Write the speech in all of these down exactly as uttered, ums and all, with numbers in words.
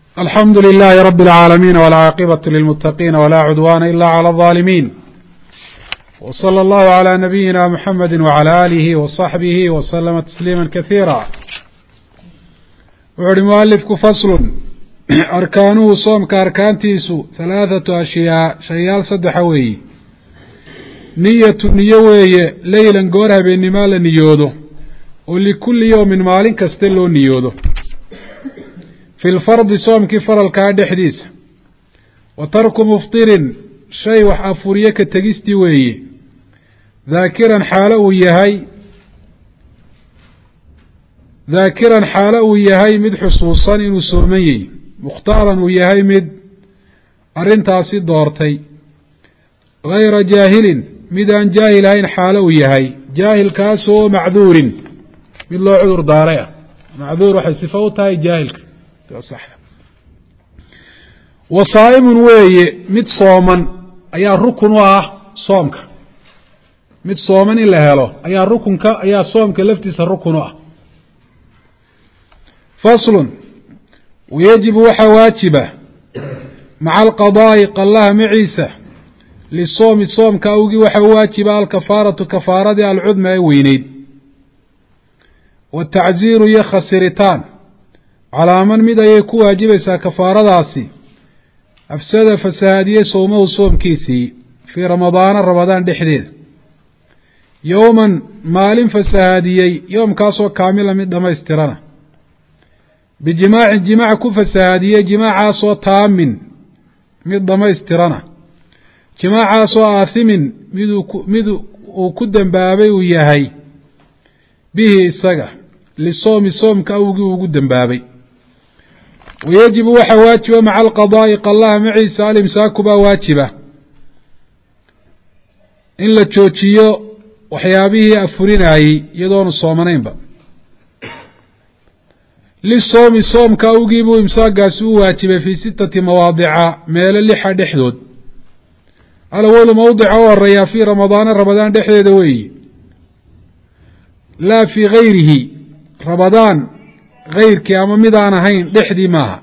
الحمد لله رب العالمين والعاقبة للمتقين ولا عدوان إلا على الظالمين وصلى الله على نبينا محمد وعلى آله وصحبه وسلم تسليما كثيرا. وعلى مؤلفك فصل أركانه صوم كأركانتيسو ثلاثة أشياء شيال صدحوي نية نيوية ليلا قورها بإن مال نيوده ولكل يوم مال كستلو نيوده في الفرض صوم كفر الكاد حديث وترك مفطر شيء وحافوريك تجستي وي ذاكرا حاله يهي ذاكرا حاله يهي مد حصوصا إنه سومي مختارا ويهي مد أرنتاسي دورتي غير جاهل مدان جاهلين حاله يهي جاهل كاسو معذور من الله عذر داريا معذور وحسفوتها جاهل صح. وصائم وي مد صوما أيا ركن واه صومك مد صوما إلا هلو أيا ركنك أيا صومك لفتس الركن واه. فصل ويجب وحواجبه مع القضاء قالها معيسى للصوم الصوم كأوجي وحواجبه الكفارة كفارة العظمى وينيد والتعزير يخسرتان على من مدى يكو واجبسا كفارة داسي أفسد فسادية صومه صوم كيسي في رمضان رمضان دحديد يوما مال فسادية يوم كاسو كاملا مدى ما استرانا بجماع الجماع كفسادية جماع صو تام مدى ما استرانا جماع صو آثم مدو, مدو وكدن بابي وياهي به السقة للصوم صوم كأوجي وكدن بابي. ويجب وحواجبه مع القضاء قالها معي سالم ساكبا واجبه إن لا تشوتشيو وحيابه أفريناي يدون الصومنين با للصوم الصوم كأوجيب إمساق سو واجبه في ستة مواضع ميل اللي حد حدود الأول موضع والريا في رمضان رمضان دحدود وي لا في غيره رمضان غير كياما ميدان هين دحدي ماها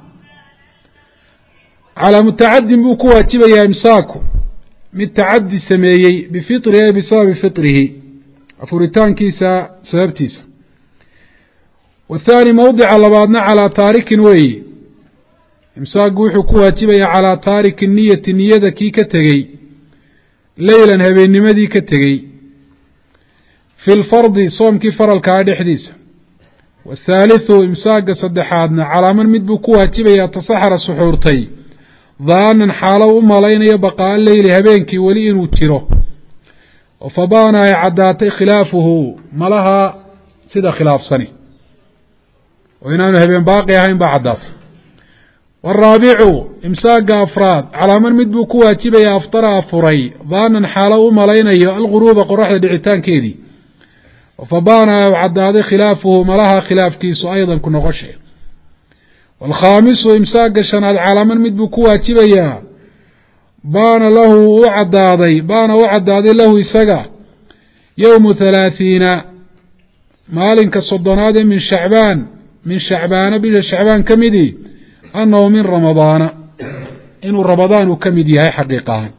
على متعد بوكو واجب يا امساكو متعدي سميي بفطره بسبب فطره افوريتان كيسا سببتيس. والثاني موضع لبادنا على تارك وي امساك وحو كو واجب على تارك النية النية كي كتغي ليلا هبين نمدي كتغي في الفرض صوم كفر الكاد حديث. والثالث إمساق صدحادنا على من مدبكوها تبيا تصحر سحورتي ظانا حالو مالين يبقى الليل هبينك ولين وتره وفبانا عداتي خلافه ملها سيدا خلاف صني وإنانو هبين باقي هين بعدات. والرابع إمساق أفراد على من مدبكوها تبيا أفطر أفري ظانا حالو مالين الغروب قرح دعيتان كيدي فبانا وعداد خلافه ملها خلاف كيسو أيضا كنا غشي. والخامس إمساق شناد على من مدبكوها تبيا بان له وعدادي بان وعدادي له إساقا يوم ثلاثين مالك الصدناد من شعبان من شعبان بلا شعبان كمدي أنه من رمضان إنه رمضان كمدي هاي حقيقة.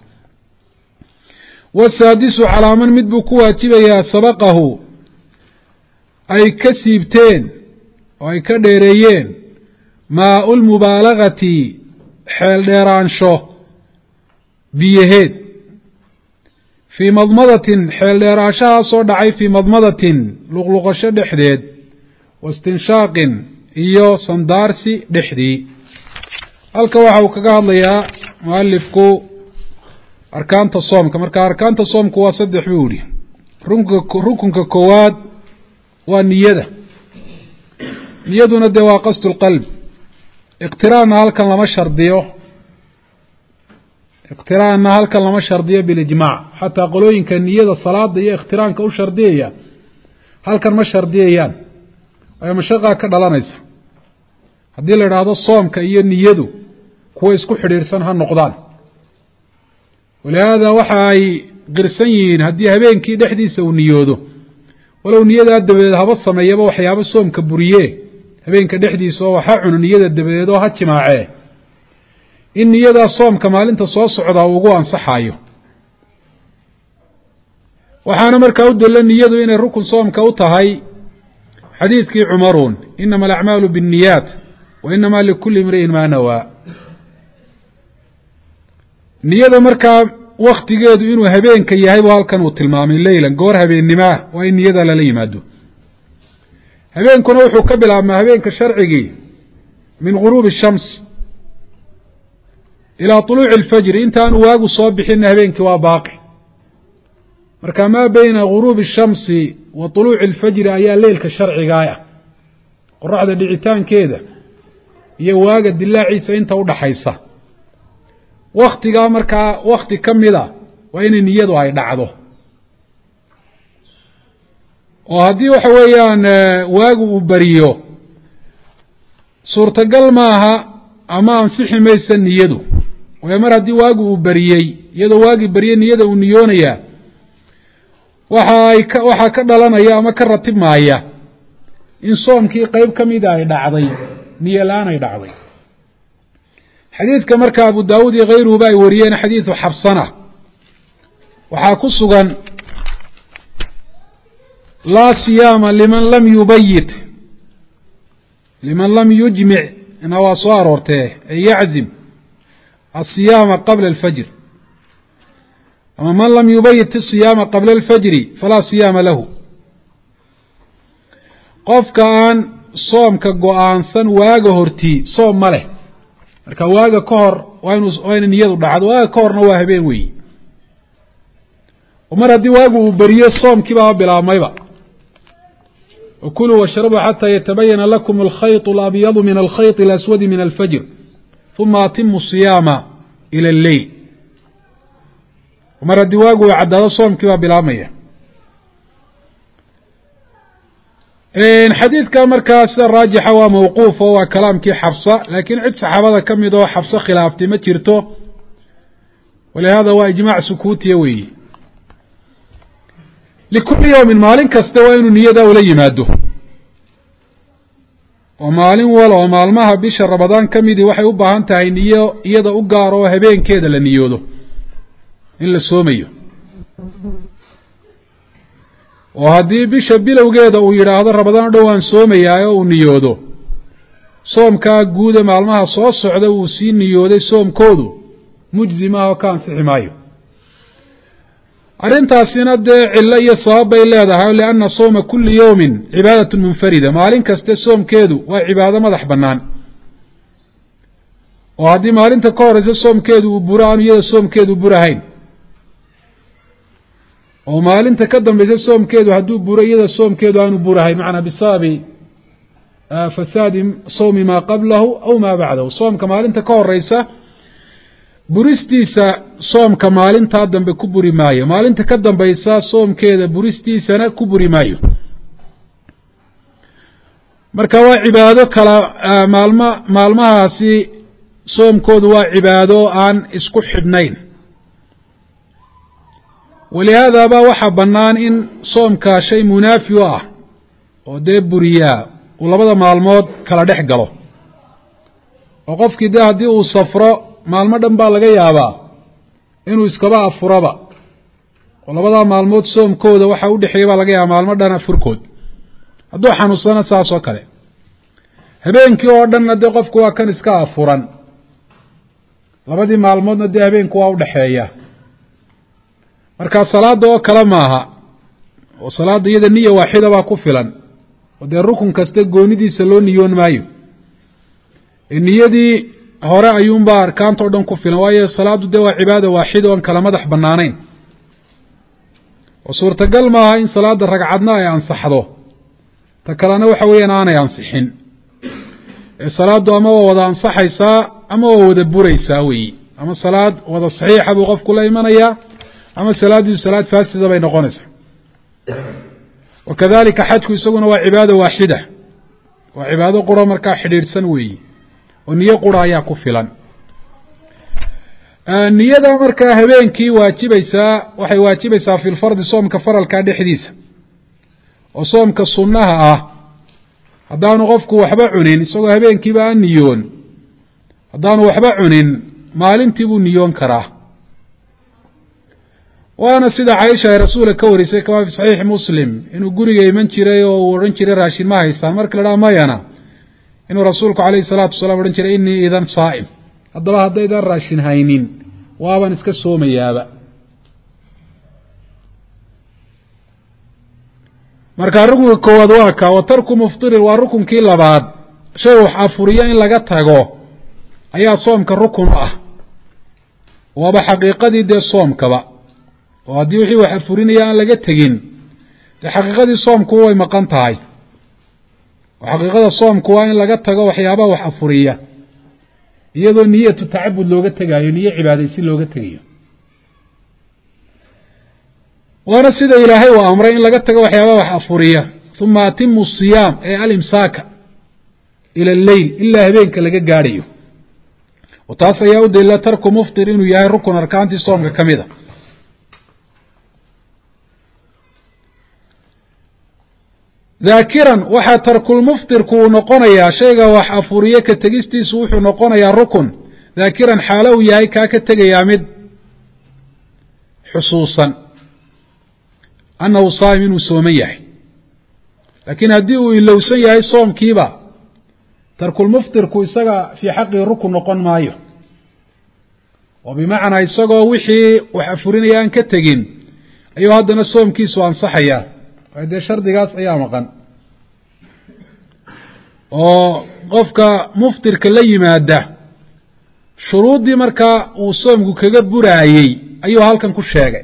والسادس على من مدبكوها تبيا سبقه أي كسيبتين وأي كديريين ماء المبالغة حال ديرانشو بيهيد في مضمضة حال ديراشها صدعي في مضمضة لغلغش دحديد واستنشاق إيو صندارسي دحدي. الكواحة وكاقها الله مؤلفكو أركان الصوم كما أركان الصوم كوا صدح بيولي ركن كواد والنية نيدنا الدواء قصد القلب اقتران هالكا لما شرديه اقتران هالكا لما شرديه بالإجماع حتى قلوين كان نية الصلاة دي اقتران كو شرديه هالكا ما شرديه ويا مشاقا كدلانيس هدي لرادو الصوم كأي نيدو كويس كو حريرسان هالنقضان. ولهذا وحاي قرسيين هدي هبينكي دحديس ونيودو ولو نيada dabadeed haba sameeyaba waxyaabo soomka buriye habeenka dhexdiisa oo waxa cunun niyada dabadeed oo ha jimaacee in niyadaa soomka maalinta soo socdaa ugu ansaxayo waxaana markaa u dalla niyadu inay rukun soomka u tahay xadiidkii cumaruun inama alacmaalu biاnniyaat wa inama likulli imri'in maa nawaa niyada markaa waktigeedu inuu habeenka yahay buu halkan uu tilmaamay leylan goor habeennimaa waa in niyada lala yimaado habeenkuna wuxuu ka bilaabmaa habeenka sharcigii min guruubi shams ilaa طuluuci اlfajri intaanu waagu soo bixinna habeenkii waa baaqi marka maa bayna guruubi الshamsi wa طuluuci اlfajri ayaa leylka sharcigaah qoraxda dhicitaankeeda iyo waaga dilaaciisa inta udhaxaysa waktigaa markaa wakti ka mida waa inay niyadu ay dhacdo oo haddii waxa weeyaan waagu uu beriyo suurtagal maaha ama ansixi maysa niyadu waayo mar haddii waagu uu beriyey iyadoo waagii beriyey niyada uu niyoonayaa waxa ay ka waxaa ka dhalanaya ama ka ratibmaaya in soomkii qeyb ka mida ay dhacday niyo la-aan ay dhacday xadiidka marka abu daawuud iyo kayruhuba ay wariyeen xadiidu xabsana waxaa ku sugan laa siyaama liman lam yubayit liman lam yujmic ina waa soo aroortee ay yaczim asiyaama qabla alfajr ama man lam yubayit asiyaama qabla alfajri falaa siyaama lahu qofka aan soomka go-aansan waaga hortii soom ma leh marka waaga ka hor waa inu waa ina niyadu dhacdo waaga ka horna waa habeen weyi oo mar haddii waagu uu beriyo soomkii baa bilaabmayba وkuluu wاshrabuu xatىa yatabayana lakum alkhayط اlabyadu min alkhayط اlaswadi min alfajr ثuma atimu الصiyaama ilى اleyl mar haddii waagu uu caddaado soomkii baa bilaabmaya xadiidka markaa sida raajixa waa mawquuf oo waa kalaamkii xafsa laakiin cid saxaabada ka mid oo xafso khilaaftay ma jirto walihada waa ijmaac sukuutiya weeyi likulli yawmin maalin kasta waa inuu niyadaa ula yimaado oo maalin wal oo maalmaha bisha ramadaan ka midii waxay u baahan tahay niyo iyada u gaar oo habeenkeeda la niyoodo in la soomayo oo haddii bisha bilowgeeda uu yidhaahdo ramadaan dhow aan soomayaa oo uu niyoodo soomkaa guuda maalmaha soo socda uu sii niyooday soomkoodu mujzi maaha oo ka ansixi maayo arrintaasina dee cillo iyo sabab bay leedahay lianna sooma kulli yawmin cibaadatu munfarida maalin kaste soomkeedu waa cibaado madax bannaan oo haddii maalinta ka horeysa soomkeedu uu buro aanu iyada soomkeedu burahayn oo maalinta ka dambaysa soomkeedu hadduu buro iyada soomkeedu aanu burahayn macnaa bisababi fasaadi sawmi maa qablahu aw maa bacdahu soomka maalinta ka horeysa buristiisa soomka maalintaa dambe ku buri maayo maalinta ka dambaysa soomkeeda buristiisana ku buri maayo marka waa cibaado kala maalma maalmahaasi soomkoodu waa cibaado aan isku xidhnayn walihaada baa waxaa bannaan in soomka shay munaafi u ah oo dee buriyaa uu labada maalmood kala dhex galo oo qofkii dee haddii uu safro maalmo dhan baa laga yaabaa inuu iskaba afuraba oo labadaa maalmood soomkooda waxa u dhexeeya baa laga yaabaa maalmo dhan afurkood hadduu xanuunsana saas oo kale habeenkii oo dhanna dee qofku waa kan iska afuran labadii maalmoodna dee habeenku waa udhexeeya markaa salaada oo kale maaha oo salaada iyada niya waaxida baa ku filan oo dee rukun kasta goonidiisa loo niyoon maayo niyadii hore ayuunbaa arkaanta o dhan ku filan waayo salaadu dee waa cibaada waaxida oon kala madax bannaanayn oo suurtagal maaha in salaada ragcadna ay ansaxdo ta kalena waxa weeyaan aanay ansixin ee salaadu ama waa wada ansaxaysaa ama waa wada buraysaa weeyi ama salaad wada saxiixa buu qofku la imanayaa ama salaadiisu salaad faasida bay noqonaysaa wakadalika xajku isaguna waa cibaado waaxida waa cibaado qura markaa xidhiidhsan weeyi oo niyo qura ayaa ku filan niyada markaa habeenkii waajibaysaa waxay waajibaysaa fi lfardi soomka faralkaa dhexdiisa oo soomka sunnaha ah haddaanu qofku waxba cunin isagoo habeenkiiba aan niyoon haddaanu waxba cunin maalintii buu niyoon karaa waana sida Caaisha ay rasuulka ka warisay kama fi saxiix Muslim inuu guriga iman jiray oo uu oran jiray raashin ma haystaan marka la dhaamayana inuu rasuulku kaleey salaatu wasalaam oran jiray inni idan saa'im haddaba haddaydan raashin haynin waaban iska soomayaaba marka rukunka koowaad waa ka wa tarku muftir waa rukunkii labaad shay wax afuriya in laga tago ayaa soomka rukun ah waaba xaqiiqadii de soomkaba oo haddii wixii wax afurinaya aan laga tegin de xaqiiqadii soomku way maqan tahay oo xaqiiqada soomku waa in laga tago waxyaabaha wax afuriya iyadoo niyatu tacabud looga tagayo niyo cibaadaysi looga tagayo waana sida ilaahay uu amray in laga tago waxyaabaha wax afuriya thumma atimu siyaam ee alimsaaka ila al-layl illa habeenka laga gaadhayo oo taas ayaa u daliila tarku muftir inuu yahay rukun arkaantii soomka ka mid a daakiran waxaa tarkulmuftirku uu noqonayaa shayga wax afuriye ka tegistiisu wuxuu noqonayaa rukun daakiran xaalo uu yahay kaa ka tegayaa mid xusuusan annahu saa'im inuu sooman yahay laakiin haddii uu ilowsan yahay soomkiiba tarkulmuftirku isaga fii xaqii rukun noqon maayo oo bimacnaa isagoo wixii wax afurinaya aan ka tegin ayuu haddana soomkiisu ansaxayaa dee shardigaas ayaa maqan oo qofka muftirka la yimaada shuruuddii markaa uu soomku kaga buraayey ayuu halkan ku sheegay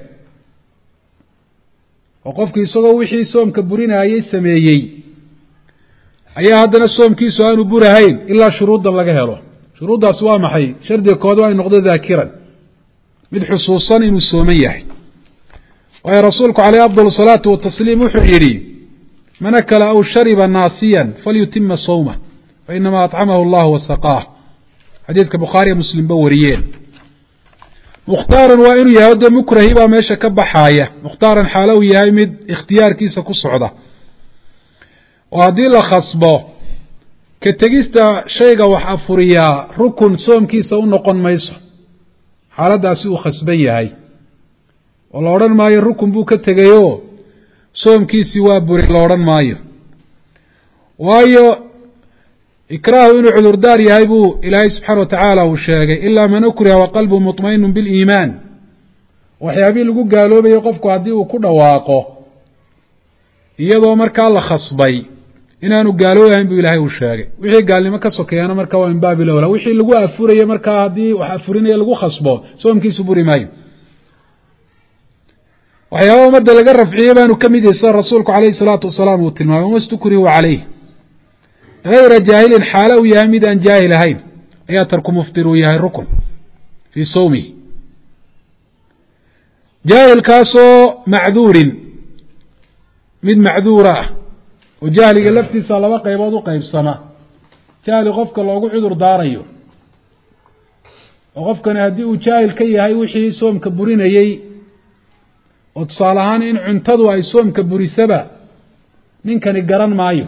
oo qofku isagoo wixii soomka burinaayey sameeyey ayaa haddana soomkiisu aanu burahayn ilaa shuruuddan laga helo shuruuddaas waa maxay shardiga kood waa in noqdo daakiran mid xusuusan inuu sooman yahay waayo rasuulku caleyh afdal salaatu watasliim wuxuu yidhi man akala aw shariba naasiyan falyutima sawmah fainamaa acamahu allahu wasaqaah xadiidka bukhaariya muslimba wariyeen mukhtaaran waa inuu yahay dee mukrahi baa meesha ka baxaaya mukhtaaran xaalo uu yahay mid ikhtiyaarkiisa ku socda oo haddii la khasbo ka tegista shayga wax afuriyaa rukun soomkiisa u noqon mayso xaaladdaasi uu khasban yahay oo la odhan maayo rukun buu ka tegayoo soomkiisii waa buri la odhan maayo waayo ikraahu inuu cudurdaar yahay buu ilaahay subxaana wa tacaala uu sheegay ilaa man ukriha wa qalbu muطmainu biliimaan waxyaabihii lagu gaaloobayay qofku haddii uu ku dhawaaqo iyadoo markaa la khasbay inaanu gaaloobahayn buu ilaahay uu sheegay wixii gaalnimo ka sokeeyana markaa waa min baabil awlaa wixii lagu afurayo markaa haddii wax afurinaya lagu khasbo soomkiisu buri maayo waxyaaba ummadda laga rafciyey baanu ka mid yahay sida rasuulku calayhi salaatu wasalaam uu tilmaamay wamastukrihu calayh hayra jaahilin xaalo uu yahay mid aan jaahil ahayn ayaa tarku muftir uu yahay rukun fii sawmihi jaahilkaasoo macduurin mid macduura ah oo jahliga laftiisa laba qaybood u qaybsama jahli qofka loogu cudur daarayo oo qofkani haddii uu jaahil ka yahay wixii soomka burinayey oo tusaale ahaan in cuntadu ay soomka burisaba ninkani garan maayo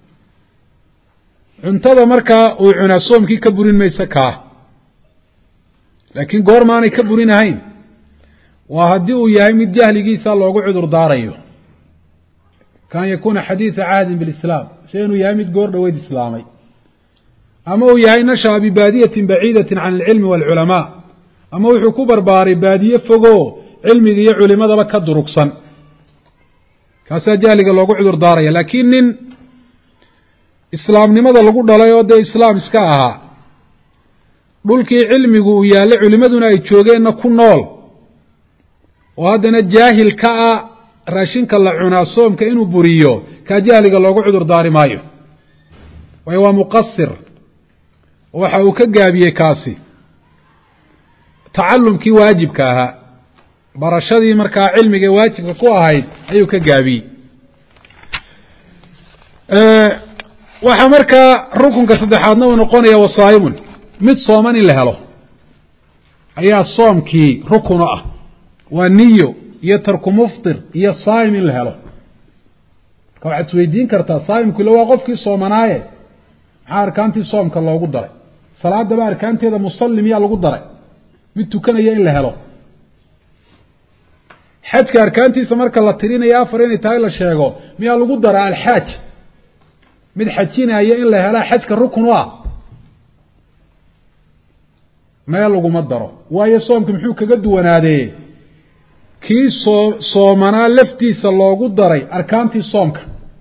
cuntada markaa uu cunaa soomkii ka burin maysa kaa laakiin goor maanay ka burinahayn waa haddii uu yahay mid jahligiisa loogu cudur daarayo kaan yakuuna xadiida cahdin bilislaam si inuu yahay mid goor dhoweyd islaamay ama uu yahay nasha'a bibaadiyatin baciidatin can alcilmi waalculamaa ama wuxuu ku barbaaray baadiye fogoo cilmiga iyo culimadaba ka durugsan kaasaa jahliga loogu cudur daaraya laakiin nin islaamnimada lagu dhalay oo dee islaam iska ahaa dhulkii cilmigu uu yaallay culimaduna ay joogeenna ku nool oo haddana jaahil ka ah raashinka la cunaa soomka inuu buriyo kaa jahliga loogu cudur daari maayo waayo waa muqasir oo waxa uu ka gaabiyey kaasi tacalumkii waajibka ahaa barashadii markaa cilmiga waajibka ku ahayd ayuu ka gaabiyey waxaa markaa rukunka saddexaadna uu noqonaya wasaa'imun mid sooman in la helo ayaa soomkii rukun u ah waa niyo iyo tarku muftir iyo saa'im in la helo marka waxaad isweydiin kartaa saa'imku ila waa qofkii soomanaaye maxaa arkaantii soomka loogu daray salaadaba arkaanteeda musalli miyaa lagu daray mid tukanaya in la helo xajka arkaantiisa marka la tirinayo afar inay tahay la sheego miyaa lagu dara alxaaj mid xajinaya in la helaa xajka rukun u ah maya laguma daro waayo soomka muxuu kaga duwanaadee kii soo soomanaa laftiisa loogu daray arkaantii soomka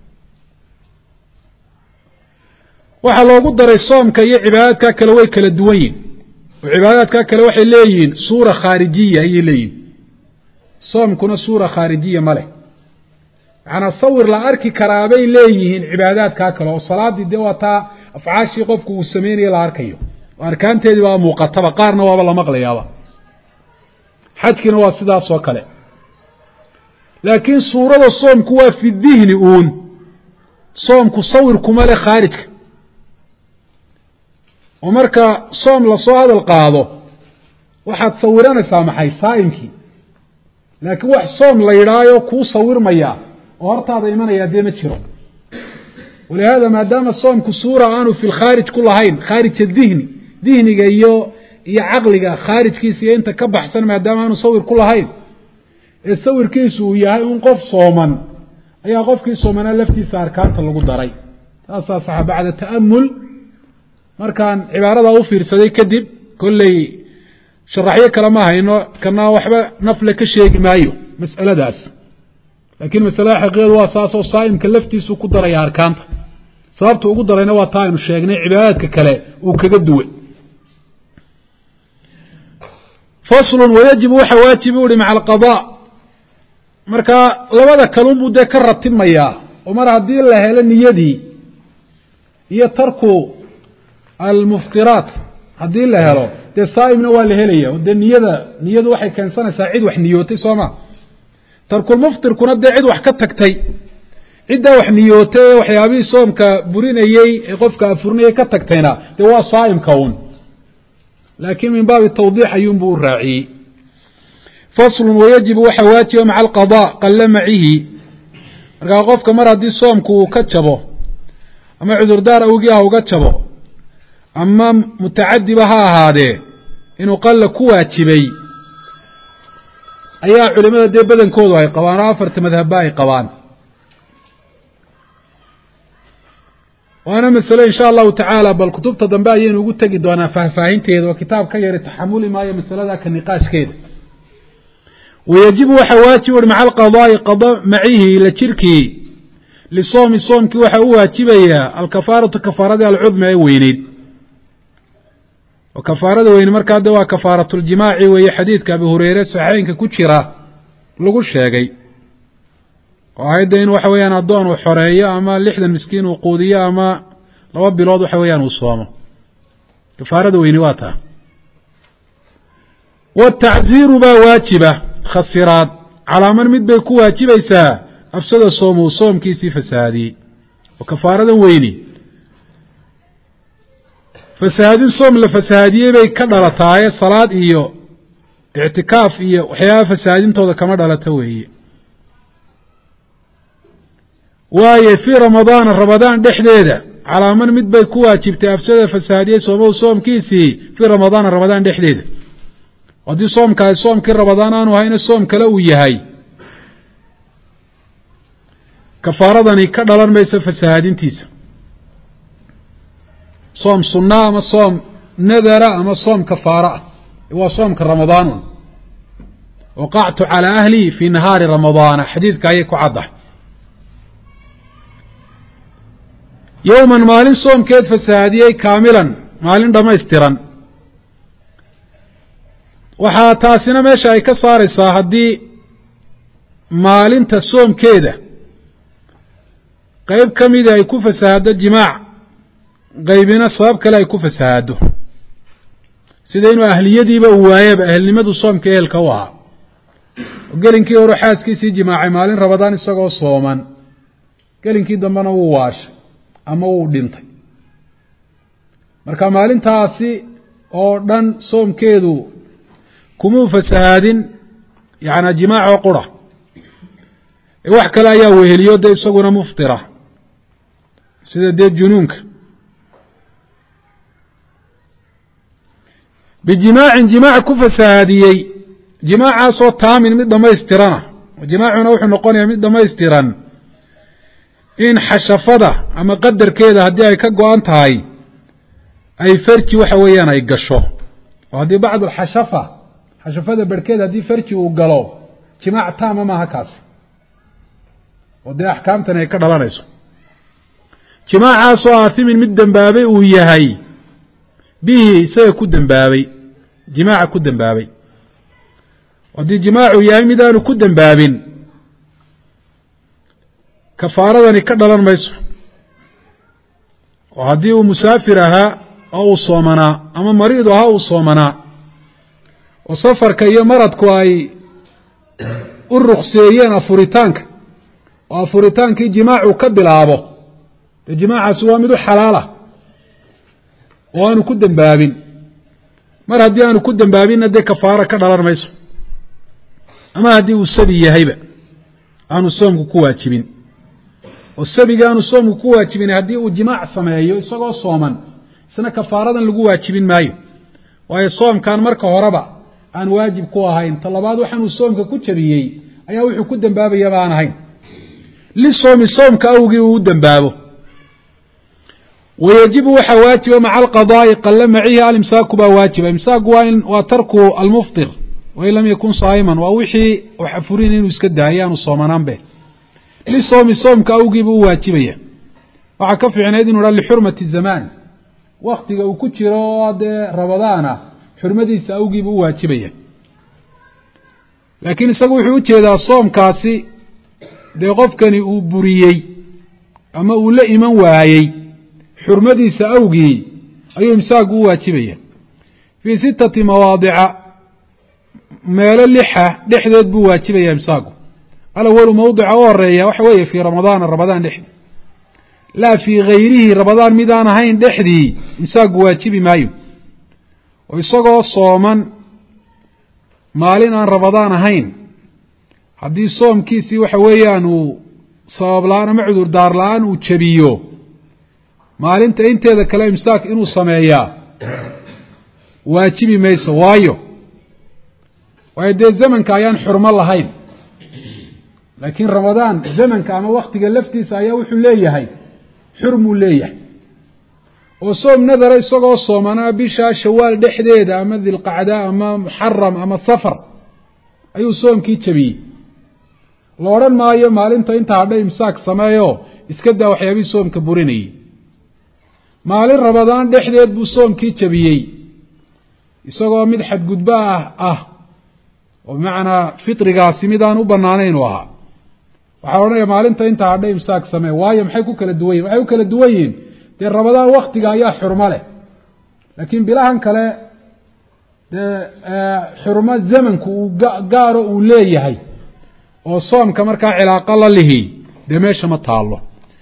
waxaa loogu daray soomka iyo cibaadaadka kale way kala duwan yihin oo cibaadaadka kale waxay leeyihiin suura khaarijiya ayay leeyihin soomkuna suura khaarijiya ma leh macnaa sawir la arki karaa bay leeyihiin cibaadaadkaa kale oo salaadii dee waa taa afcaashii qofku uu sameynayo la arkayo oo arkaanteedii baa muuqataba qaarna waaba la maqlayaaba xajkiina waa sidaas oo kale laakiin suurada soomku waa fi dihni uun soomku sawir kuma leh khaarijka oo marka soom lasoo hadal qaado waxaad sawiranaysaa maxay saa'imkii laakiin wax soom la yidhaayo kuu sawirmaya oo hortaada imanaya dee ma jiro walihaada maadaama soomku suura aanu fi lkhaarij ku lahayn khaarija dihni dihniga iyo iyo caqliga khaarijkiisa iyo inta ka baxsan maadaama aanu sawir ku lahayn ee sawirkiisu uu yahay un qof sooman ayaa qofkii soomanaa laftiisa arkaanta lagu daray taasaa saxa bacda ta'amul markaan cibaarada u fiirsaday kadib kolley sharaxyo kale ma hayno kana waxba nafle ka sheegi maayo mas'aladaas laakiin masalada xaqiiqadu waa saas oo saa'imka laftiisu ku daraya arkaanta sababta ugu darayna waa taa aynu sheegnay cibaadaadka kale uu kaga duway faslun wayajibu waxa waajibi uhi maca alqadaa marka labada kalunbuu dee ka ratibmayaa oo mar haddii la helo niyadii iyo tarku almuftiraat haddii la helo dee saa'imna waa la helaya o dee niyada niyadu waxay keensanaysaa cid wax niyootay soo ma tarkulmuftirkuna dee cid wax ka tagtay ciddaa wax niyootay ee waxyaabihii soomka burinayey ee qofka afurinayay ka tagtayna dee waa saa'imka un laakiin min baabi tawdiix ayuunbuu u raaciyey faslun wayajibu waxa waajiba maca alqadaa qalla macihi markaa qofka mar haddii soomku uu ka jabo ama cudurdaar awgii ah uga jabo ama mutacadiba ha ahaadee inuu qalla ku waajibay ayaa culimada dee badankoodu ay qabaan oo afarta madhabba ay qabaan waana masalo insha allahu tacaala bal kutubta dambe ayaynu ugu tegi doonaa faahfaahinteeda oo kitaab ka yari taxamuli maayo masalada ka niqaashkeeda wayajibu waxa waajib uri maca alqadaa'i qada macihi la jirkii lisoomi soomkii waxa u waajibayaa alkafaaratu kafaaradii alcudma ee weyneyd oo kafaarada weyne markaa de waa kafaaratuljimaaci weeye xadiidka abi hureyre saxiixeynka ku jira lagu sheegay oo ahaydda in waxa weeyaan addoon uu xoreeyo ama lixdan miskiin uu quudiyo ama laba bilood waxa weeyaan uu soomo kafaarada weyne waa taa watacziiru baa waajiba khasiraad calaaman mid bay ku waajibaysaa afsada soomuu soomkiisii fasaadiyey oo kafaaradan weyni fasaadin soom la fasaadiyey bay ka dhalataaye salaad iyo ictikaaf iyo waxyaaba fasaadintooda kama dhalata weeye waaye fii ramadaana ramadaan dhexdeeda calaaman mid bay ku waajibtay afsada fasaadiyey soomow soomkiisii fii ramadaana ramadaan dhexdeeda haddii soomkaasi soomkii ramadaan aanu hayna soom kale uu yahay kafaaradani ka dhalan mayso fasahaadintiisa soom sunna ama soom nadara ama soom kafaara ah waa soomka ramadaanun waqactu calaa ahli fii nahaari ramadaana xadiidka ayay ku caddahay yowman maalin soomkeed fasahaadiyey kaamilan maalin dhammaystiran waxaa taasina meesha ay ka saaraysaa haddii maalinta soomkeeda qeyb ka mida ay ku fasahaado jimaac qaybina sabab kale ay ku fasahaado sida inuu ahliyadiiba uu waayaba ahlnimadu soomka ehelka u ahaa oo gelinkii hore xaaskiisii jimaacay maalin ramadaan isagoo sooman gelinkii dambena wuu waashay ama wuu dhintay marka maalintaasi oo dhan soomkeedu kumuu fasahaadin yacnaa jimaacoo qura wax kale ayaa weheliyo dee isaguna muftira sida dee junuunka bijimaacin jimaac ku fasahaadiyey jimaacaasoo taamin mid dhammaystirana jimaacuna wuxuu noqonayaa mid dhammaystiran in xashafada ama qadarkeeda haddii ay ka go-an tahay ay farji waxa weeyaan ay gasho oo haddii bacdu xashafa xashafada barhkeeda haddii farji uu galo jimaac taama maaha kaasi oo dee axkaamtani ay ka dhalanayso jimaacaasoo aathimin mid dembaabay uu yahay bihi isaga ku dembaabay jimaaca ku dembaabay haddii jimaacu yahay mid aanu ku dembaabin kafaaradani ka dhalan mayso oo haddii uu musaafir ahaa oo uu soomanaa ama mariid ahaa uu soomanaa oo safarka iyo maradku ay u rukseeyeen afuritaanka oo afuritaankii jimaacu ka bilaabo dee jimaacaasi waa mid u xalaala oo aanu ku dembaabin mar haddii aanu ku dembaabinna dee kafaara ka dhalan mayso ama haddii uu sabi yahayba aanu soomku ku waajibin oo sabiga aanu soomku ku waajibin haddii uu jimaac sameeyo isagoo sooman isna kafaaradan lagu waajibin maayo waayo soomkan marka horeba aan waajib ku ahayn ta labaad waxaanuu soomka ku jabiyey ayaa wuxuu ku dembaabayaba aan ahayn lisoomi soomka awgii uu u dembaabo wayajibu waxaa waajiba maca alqadaa'i qalla macihi alimsaaku baa waajiba imsaaku waa in waa tarku almuftir wain lam yakun saa'iman waa wixii wax afurin inuu iska daayo aanu soomanaanbe lisoomi soomka awgiiba u waajibaya waxaa ka fiicnayd inu ha lixurmati zamaan waktiga uu ku jiro oo dee rabadaana xurmadiisa awgiiba u waajibaya laakiin isagu wuxuu ujeedaa soomkaasi dee qofkani uu buriyey ama uu la iman waayey xurmadiisa awgii ayuu imsaaku u waajibaya fii sittati mawaadica meelo lixa dhexdeed buu waajibaya imsaaku alawalu mawdica u horeeya waxa weeye fii ramadaana ramadaan dhexdii laa fii gayrihi ramadaan midaan ahayn dhexdii imsaaku waajibi maayo oo isagoo sooman maalin aan ramadaan ahayn haddii soomkiisii waxa weeyaan uu sabab la-aan ama cudur daar la-aan uu jabiyo maalinta inteeda kale imsaak inuu sameeyaa waajibi mayso waayo waayo dee zamanka ayaan xurmo lahayn laakiin ramadaan zamanka ama waktiga laftiisa ayaa wuxuu leeyahay xurmuu leeyahay oo soom nadara isagoo soomanaa bishaa shawaal dhexdeeda ama dilqacda ama muxaram ama safar ayuu soomkii jabiyey la odhan maayo maalinta inta hadha imsaak sameeyo iska daa waxyaabihii soomka burinayay maalin ramadaan dhexdeed buu soomkii jabiyey isagoo mid xadgudba ah ah oo bimacnaa fitrigaasi mid aan u banaanayn u ahaa waxaa odhanaya maalinta inta hadha imsaak samee waayo maxay ku kala duwan yihin waxay u kala duwan yihiin dee ramadaan waktiga ayaa xurmo leh laakiin bilahan kale dee xurmo zamanku uu gaaro uu leeyahay oo soomka markaa cilaaqo la lihi dee meesha ma taallo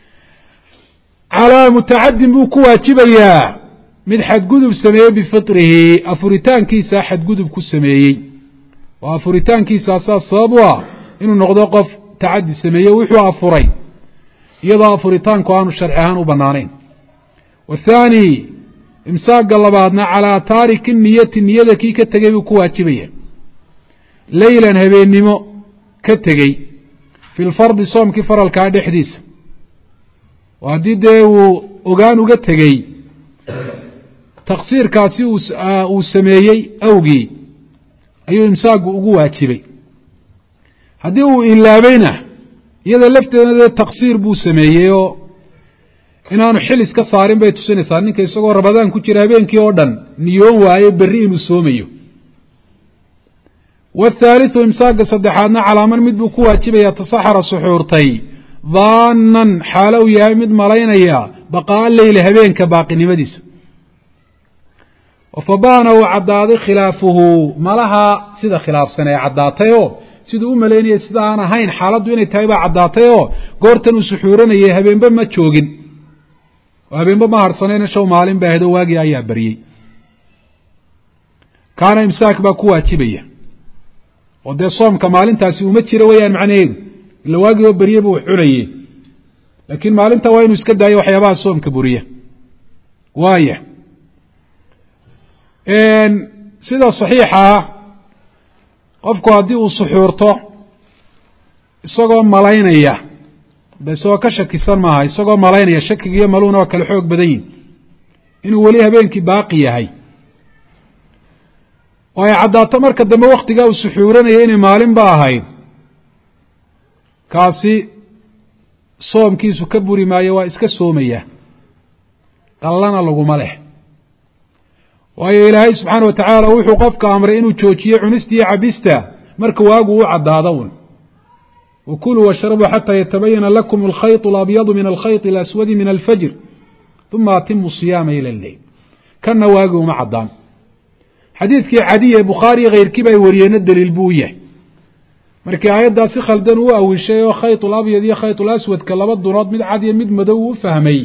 calaa mutacadin buu ku waajibayaa mid xadgudub sameeyey bifitrihi afuritaankiisa xadgudub ku sameeyey oo afuritaankiisaasaa sabab u ah inuu noqdo qof tacadi sameeyey wuxuu afuray iyadoo afuritaanku aanu sharci ahaan u banaanayn wathaani imsaaga labaadna calaa taariki niyati niyada kii ka tegey buu ku waajibaya leylan habeennimo ka tegey fi lfardi soomkii faralkaa dhexdiisa oo haddii dee uu ogaan uga tegey taqsiirkaasi uu sameeyey awgii ayuu imsaagu ugu waajibay haddii uu ilaabayna iyada lafteedna dee taqsiir buu sameeyey oo inaanu xil iska saarin bay tusinaysaa ninka isagoo ramadaan ku jira habeenkii oo dhan niyoon waaye berri inuu soomayo waathaalithu imsaaga saddexaadna calaaman mid buu ku waajibayaa tasaxara suxuurtay daanan xaalo uu yahay mid malaynaya baqaa leyla habeenka baaqinimadiisa fabaana uu caddaaday khilaafuhu malaha sida khilaafsan ee caddaatay oo siduu u malaynayay sida aan ahayn xaaladdu inay tahay baa caddaatay oo goortan uu suxuuranayay habeenba ma joogin oo habeenba ma harsanayna show maalin baa hedo waagii ayaa baryey kaana imsaak baa ku waajibaya oo dee soomka maalintaasi uma jiro weyaan macnaheedu ila waagii oo beryey buu wax cunayey laakiin maalinta waa inuu iska daayo waxyaabaha soomka buriya waaya sida saxiixa qofku haddii uu suxuurto isagoo malaynaya de isagoo ka shakisan maaha isagoo malaynaya shakiga iyo maluuna waa kala xoog badan yihin inuu weli habeenkii baaqi yahay oo ay caddaato marka dambe waktigaa uu suxuuranaya inay maalin ba ahayd kaasi soomkiisu ka buri maayo waa iska soomaya qallana laguma leh waayo ilaahay subxaana wa tacaala wuxuu qofka amray inuu joojiyo cunista iyo cabista marka waagu u caddaado un wakuluu washrabuu xataa yatabayana lakum alkhayط alabyadu min alkhayط alaswadi min alfajr uma atimu siyaama ila lleyl kana waagi uma caddaan xadiidkii cadiy ee bukhaariyo keyrkiiba ay wariyeenna daliil buu u yahay markii aayaddaa si khaldan uu awishay oo khayط alabyad iyo khayط alaswadka laba dunood mid cad iyo mid madow uu fahmay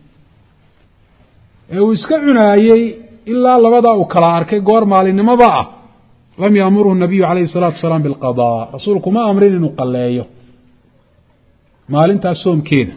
ee uu iska cunaayey ilaa labadaa uu kala arkay goor maalinimada ah lam yaamurhu nabiyu calayhi الsalaatu wasalaam biاlqaضاء rasuulku ma amrin inuu qaleeyo maalintaas soomkeeda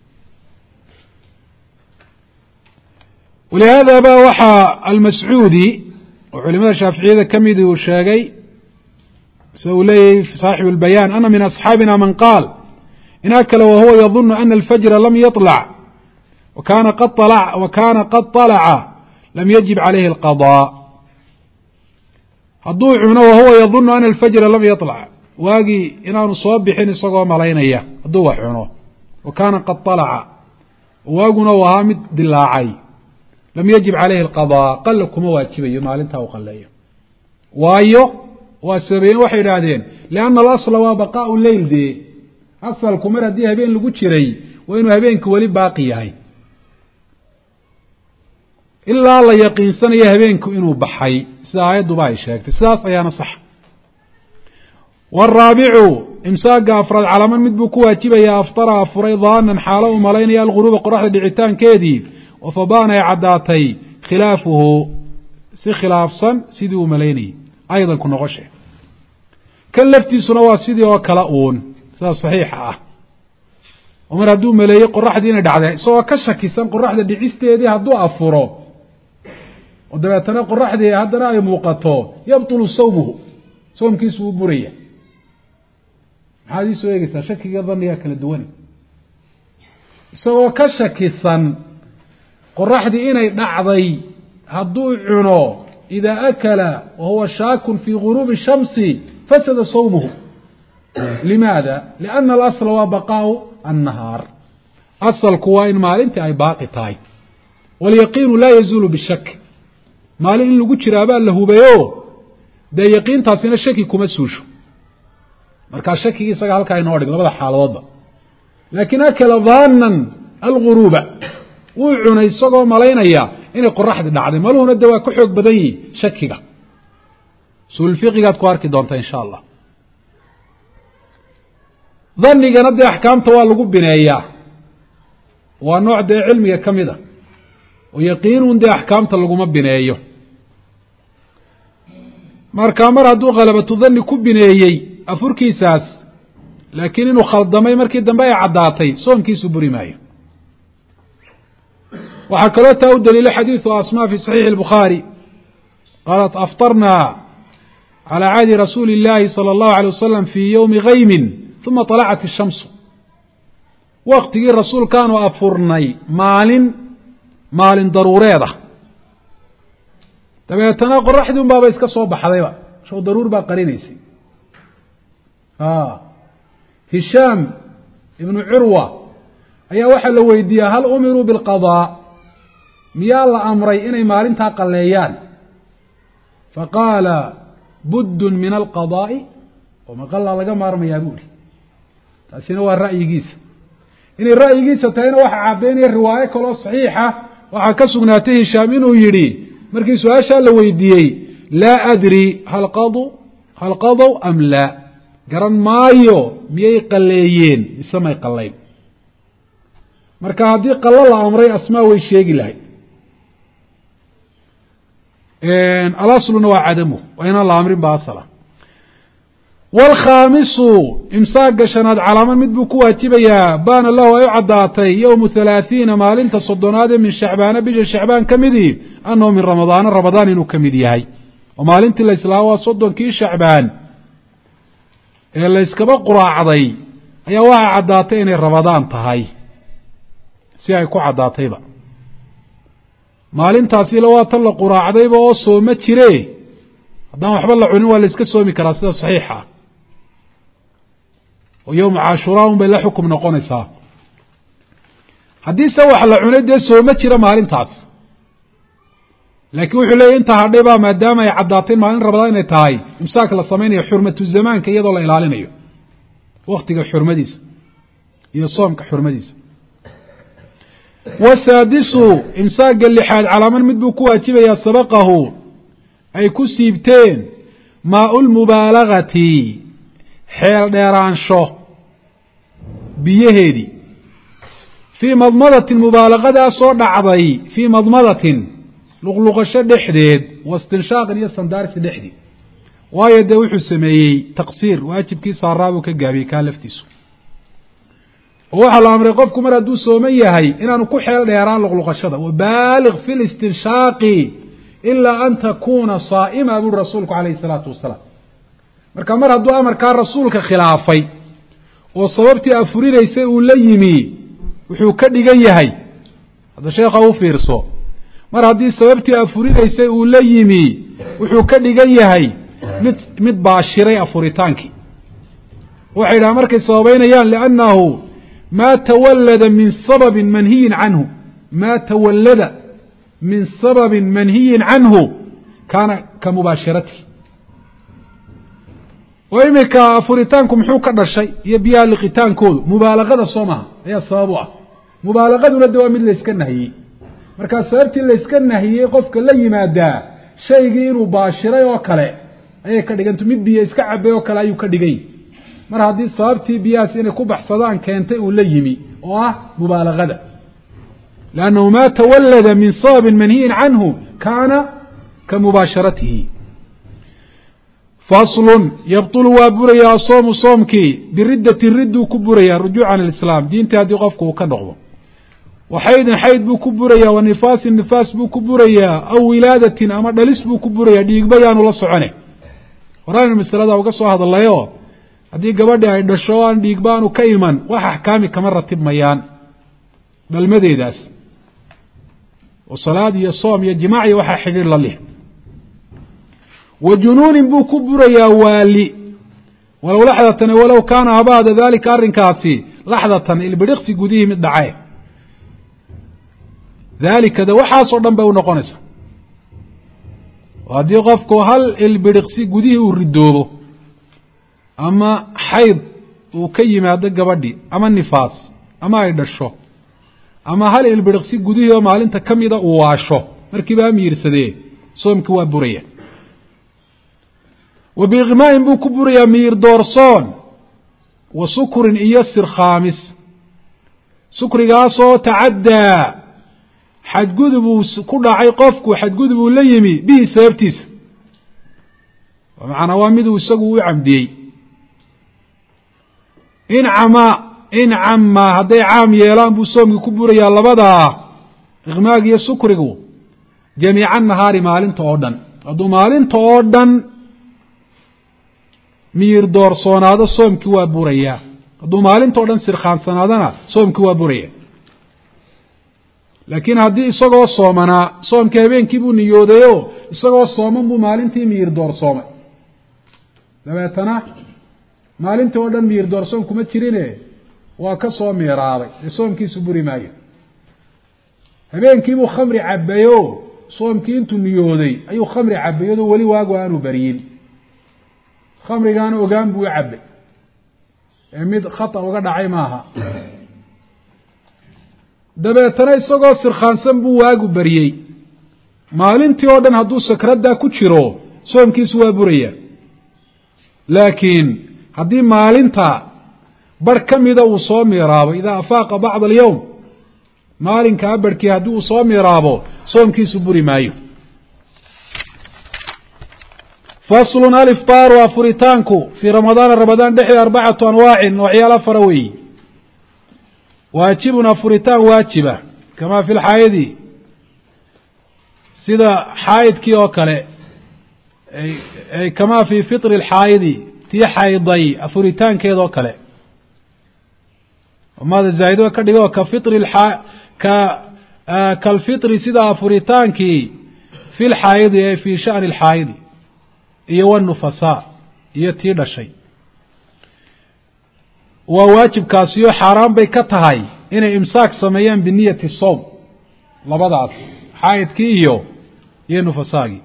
walihaada ba waxaa almascuudi oo culimada shaaficiyada ka midi uu sheegay sida uu leeyahy saaxibu اlbayaan ana min asxaabina man qaal in akala wahuwa yadunu ana alfajra lam yaطlac wakana qad wakana qad طalaca lam yajib calayhi alqaضاء hadduu cuno wahuwa yadunu ana alfajra lam yaطlac waagii inaanu soo bixin isagoo malaynaya hadduu wax cuno wa kaana qad طalaca waaguna uu ahaa mid dilaacay lam yajib calayhi alqaضاء qalla kuma waajibayo maalintaa u qaleeyo waayo waa sababeyen waxay idhaahdeen lianna alasla waa baqaau leyl dee asalku mar haddii habeen lagu jiray waa inuu habeenka weli baaqi yahay ilaa la yaqiinsanayo habeenku inuu baxay sida aayadduba ay sheegtay sidaas ayaana sax wاraabicu imsaaga afraad calaman mid buu ku waajibayaa aftara afuray daanan xaalo uu malaynaya alguruuba qoraxda dhicitaankeedii oo fabaan ay caddaatay khilaafuhu si khilaafsan sidii uu malaynayay aydan ku noqoshe kan laftiisuna waa sidii oo kale uun sidaas saxiixa ah oo mar hadduu maleeyey qoraxdii inay dhacday isagoo ka shakisan qoraxda dhicisteedii hadduu afuro oo dabeetana qoraxdii haddana ay muuqato yabtulu sawmuhu soomkiisu wuu buraya maxaad ii soo eegeysaa shakiga daniga kala duwane isagoo ka shakisan qoraxdii inay dhacday hadduu cuno idaa akala wahuwa shaakun fii guruubi shamsi fasada sawmuhu limaada liana alasla waa baqaau annahaar asalku waa in maalintii ay baaqi tahay walyaqiinu laa yazuulu bishak maalin in lagu jiraabaa la hubayo dee yaqiintaasina shaki kuma suusho markaa shakigii isaga halkaa inoo dhig labada xaaladoodba laakiin akala daanan alguruuba wuu cunay isagoo malaynaya inay qoraxdi dhacday maluhuna de waa ka xoog badan yihin shakiga usulfiqigaad ku arki doonta insha allah dhanigana dee axkaamta waa lagu bineeyaa waa nooc dee cilmiga ka mid a oo yaqiinun dee axkaamta laguma bineeyo marka mar hadduu khalabatu dhani ku bineeyey afurkiisaas laakiin inuu khaldamay markii dambe ay caddaatay soomkiisu buri maayo waxaa kaloo taa u daliilo xadiiثu asmاء fi صaxiixi الbukhaarي qaalat afطarnaa calى cahdi rasuuli الlahi salى الlahu عalيه wasalam fii ywmi gaymi ثuma طalacat الshamsu waktigii rasuulkaanu afurnay maalin maalin daruureeda dabeetana qoraxdii un baaba iska soo baxdayba show daruur baa qarinaysay hishaam ibnu curwa ayaa waxaa la weydiiyaa hal umiruu biاlqaضاء miyaa la amray inay maalintaa qaleeyaan faqaala buddun min alqadaa'i oo maqallaa laga maarmayaa buuhi taasina waa ra'yigiisa inay ra'yigiisa tahayna waxaa caddaynaya riwaayo kaloo saxiixa waxaa ka sugnaatay hishaam inuu yidhi markii su-aashaa la weydiiyey laa adri hal qadu hal qadow am laa garan maayo miyay qaleeyeen mise may qalayn marka haddii qalo la amray asmaa way sheegi lahayd alasluna waa cadamu waa inaan la amrin ba asala wاlkhaamisu imsaaga shanaad calaamad mid buu ku waajibayaa baana lahu ay u caddaatay yowmu halaaثiina maalinta soddonaad ee min shacbaana bisha shacbaan ka midii annahu min ramadaana ramadaan inuu ka mid yahay ومالنتي الإسلام صدن كي شعبان إلا إسكبا قراعضي أي واحد عداتين رمضان تهاي سيأي كو عداتي با maalintaasi labaatan la quraacdayba oo sooma jire haddaan waxba la cunin waa la iska soomi karaa sida saxiixa oo yowma cashuraa un bay la xukum noqonaysaa haddiise wax la cunay dee sooma jira maalintaas laakiin wuxuu leeyahy intaa hadhay baa maadaama ay caddaatay maalin rabadaan inay tahay imsaak la samaynayo xurmatu zamaanka iyadoo la ilaalinayo waktiga xurmadiisa iyo soomka xurmadiisa wasaadisu imsaaga lixaad calaaman mid buu ku waajibayaa sabaqahu ay ku siibteen maau lmubaalagati xeel dheeraansho biyaheedii fii madmadatin mubaalagadaasoo dhacday fii madmadatin luqluqasho dhexdeed wastinshaaqin iyo sandaarsi dhexdii waayo dee wuxuu sameeyey taqsiir waajibkii saaraa buu ka gaabiyey kaa laftiisu oo waxaa la amray qofku mar hadduu sooman yahay inaanu ku xeel dheeraan luqluqashada wabaaliq fi listinshaaqi ilaa an takuuna saa'ima buri rasuulku calayhi salaatu wasalaam marka mar hadduu amarkaa rasuulka khilaafay oo sababtii afurinaysay uu la yimi wuxuu ka dhigan yahay hadda sheekha u fiirso mar haddii sababtii afurinaysay uu la yimi wuxuu ka dhigan yahay mid mid baashiray afuritaankii waxay dhahaan markay sababeynayaan liannahu ma tawallada min sababin manhiyin canhu ma tawallada min sababin manhiyin canhu kaana ka mubaashiratihi oo iminka afuritaanku muxuu ka dhashay iyo biyaha liqitaankoodu mubaalagada soo maha ayaa sabab u ah mubaalagaduna de waa mid layska nahiyey markaa sababtii layska nahiyey qofka la yimaadaa shaygii inuu baashiray oo kale ayay ka dhiganta mid biyo iska cabay oo kale ayuu ka dhigay mar haddii sababtii biyahaas inay ku baxsadaan keentay uu la yimi oo ah mubaalagada liannahu ma tawallada min sababin manhiyin canhu kaana ka mubaasharatihi faslun yabtulu waa burayaa asoomu soomkii biriddatin ridduu ku burayaa rujuuc can alislaam diintii haddii qofku uu ka noqdo wa xaydin xayd buu ku burayaa wa nifaasin nifaas buu ku burayaa aw wilaadatin ama dhalis buu ku burayaa dhiigba yaanu la socone horaynu masalada uga soo hadalayo haddii gabadhi ay dhasho o aan dhiigbaanu ka iman wax axkaami kama ratibmayaan dhalmadeedaas oo salaad iyo soom iyo jimaac iyo waxaa xidhiir la lih wa junuunin buu ku burayaa waali walow laxdatan walow kaana habaada daalika arrinkaasi laxdatan ilbidhiqsi gudihii mid dhace daalikada waxaasoo dhan bay u noqonaysa oo haddii qofku hal ilbidhiqsi gudihii uu ridoobo ama xayd uu ka yimaado gabadhii ama nifaas ama ay dhasho ama hal ilbidhiqsi gudihii oo maalinta ka mida uu waasho markiiba ha miirsadee soomkii waa buraya wa biiqmaa'in buu ku burayaa miir doorsoon wa sukrin iyo sir khaamis sukrigaasoo tacaddaa xadgudub uu ku dhacay qofku xadgudub uu la yimi bihi sababtiisa macnaa waa miduu isagu u camdiyey incama incama hadday caam yeelaan buu soomkii ku burayaa labadaa iqmaag iyo sukrigu jamiica nahaari maalinta oo dhan hadduu maalinta oo dhan miyir doorsoonaado soomkii waa burayaa hadduu maalinta o dhan sirkhaansanaadana soomkii waa buraya laakiin haddii isagoo soomanaa soomkii habeenkii buu niyoodayo isagoo sooman buu maalintii miyir doorsoomay dabeetana maalintii oo dhan miyir doorsoon kuma jirine waa ka soo miiraaday ee soomkiisu buri maayo habeenkiibuu khamri cabayo soomkii intuu niyooday ayuu khamri cabayado weli waagu aanu bariyin khamrigaana ogaan buu u cabay ee mid khata uga dhacay maaha dabeetana isagoo sirkhaansan buu waagu bariyey maalintii oo dhan hadduu sakraddaa ku jiro soomkiisu waa buraya laakiin haddii maalinta bar ka mida uu soo miiraabo idaa afaaqa bacda alyowm maalinkaa barhkii haddii uu soo miiraabo soomkiisu buri maayo faslun aliftaaru afuritaanku fii ramadaana ramadaan dhexdii arbacatu anwaacin noocyaal afara weeyi waajibun afuritaan waajiba kamaa fi lxaayidi sida xaayidkii oo kale كما في فطر الحائض تي حيضي أفريتان كيدو كله وماذا زايدوا كدغوا كفطر الح ك كالفطر سيدا أفريتان كي في الحائض في شأن الحائض iyo النفساء iyo tii dhashay waa waajibkaasiyo xaaraan bay ka tahay inay imsaak sameeyaan biniyati sawm labadaas xaayidkii iyo iyo nufasaagii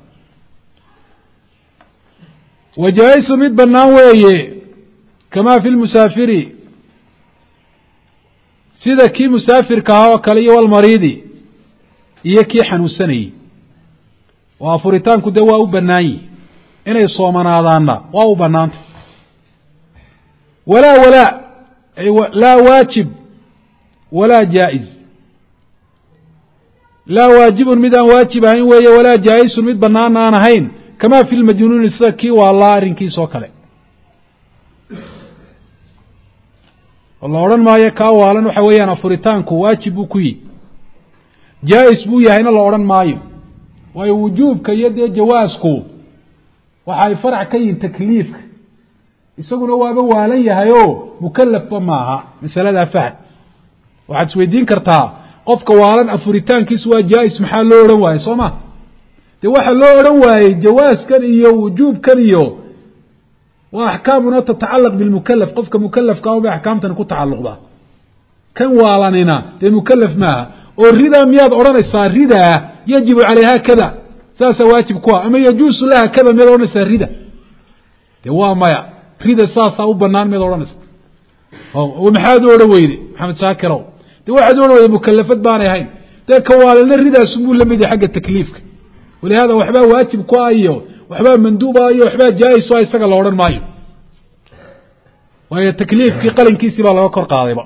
wajaa'isu mid bannaan weeye kamaa fi lmusaafiri sida kii musaafirka ahaa oo kale iyo walmariidi iyo kii xanuunsanayey oo afuritaanku dee waa u bannaan yihi inay soomanaadaanna waa u bannaanta walaa walaa laa waajib walaa jaa'iz laa waajibun mid aan waajib ahayn weeye walaa jaa'isun mid bannaan aan ahayn kamaa fi lmajnuuni sida kii waalaa arrinkiis oo kale oo la odhan maayo kaa waalan waxa weeyaan afuritaanku waajib buu ku yihi jaa'is buu yahayna la odhan maayo waayo wujuubka iyo dee jawaasku waxa ay farac ka yihiin takliifka isaguna waaba waalan yahay oo mukallafba maaha masaladaa faham waxaad isweydiin kartaa qofka waalan afuritaankiisu waa jaa'is maxaa loo odhan waaye soo ma dee waxa loo odhan waayey jawaaskan iyo wujuubkan iyo waa axkaamuna tatacalaq bilmukalaf qofka mukalafka a bay axkaamtani ku tacalluqdaa kan waalanina dee mukalaf maaha oo ridaa miyaad odhanaysaa ridaa yajibu calayha kada saasaa waajib ku ah ama yajuusu laha kada miyaad odhanaysaa rida dee waa maya rida saasaa u banaan miyaad odhanaysa maxaad u odhan weyde maxamed shaakirow dee waxaad u odhan weyde mukalafad baanay ahayn dee ka waalina ridaasunbuu la mid yahay xagga takliifka walihaada waxbaa waajib ku ah iyo waxbaa manduuba iyo waxbaa jaa'is o isaga la odhan maayo waayo takliifkii qalinkiisii baa laga kor qaadayba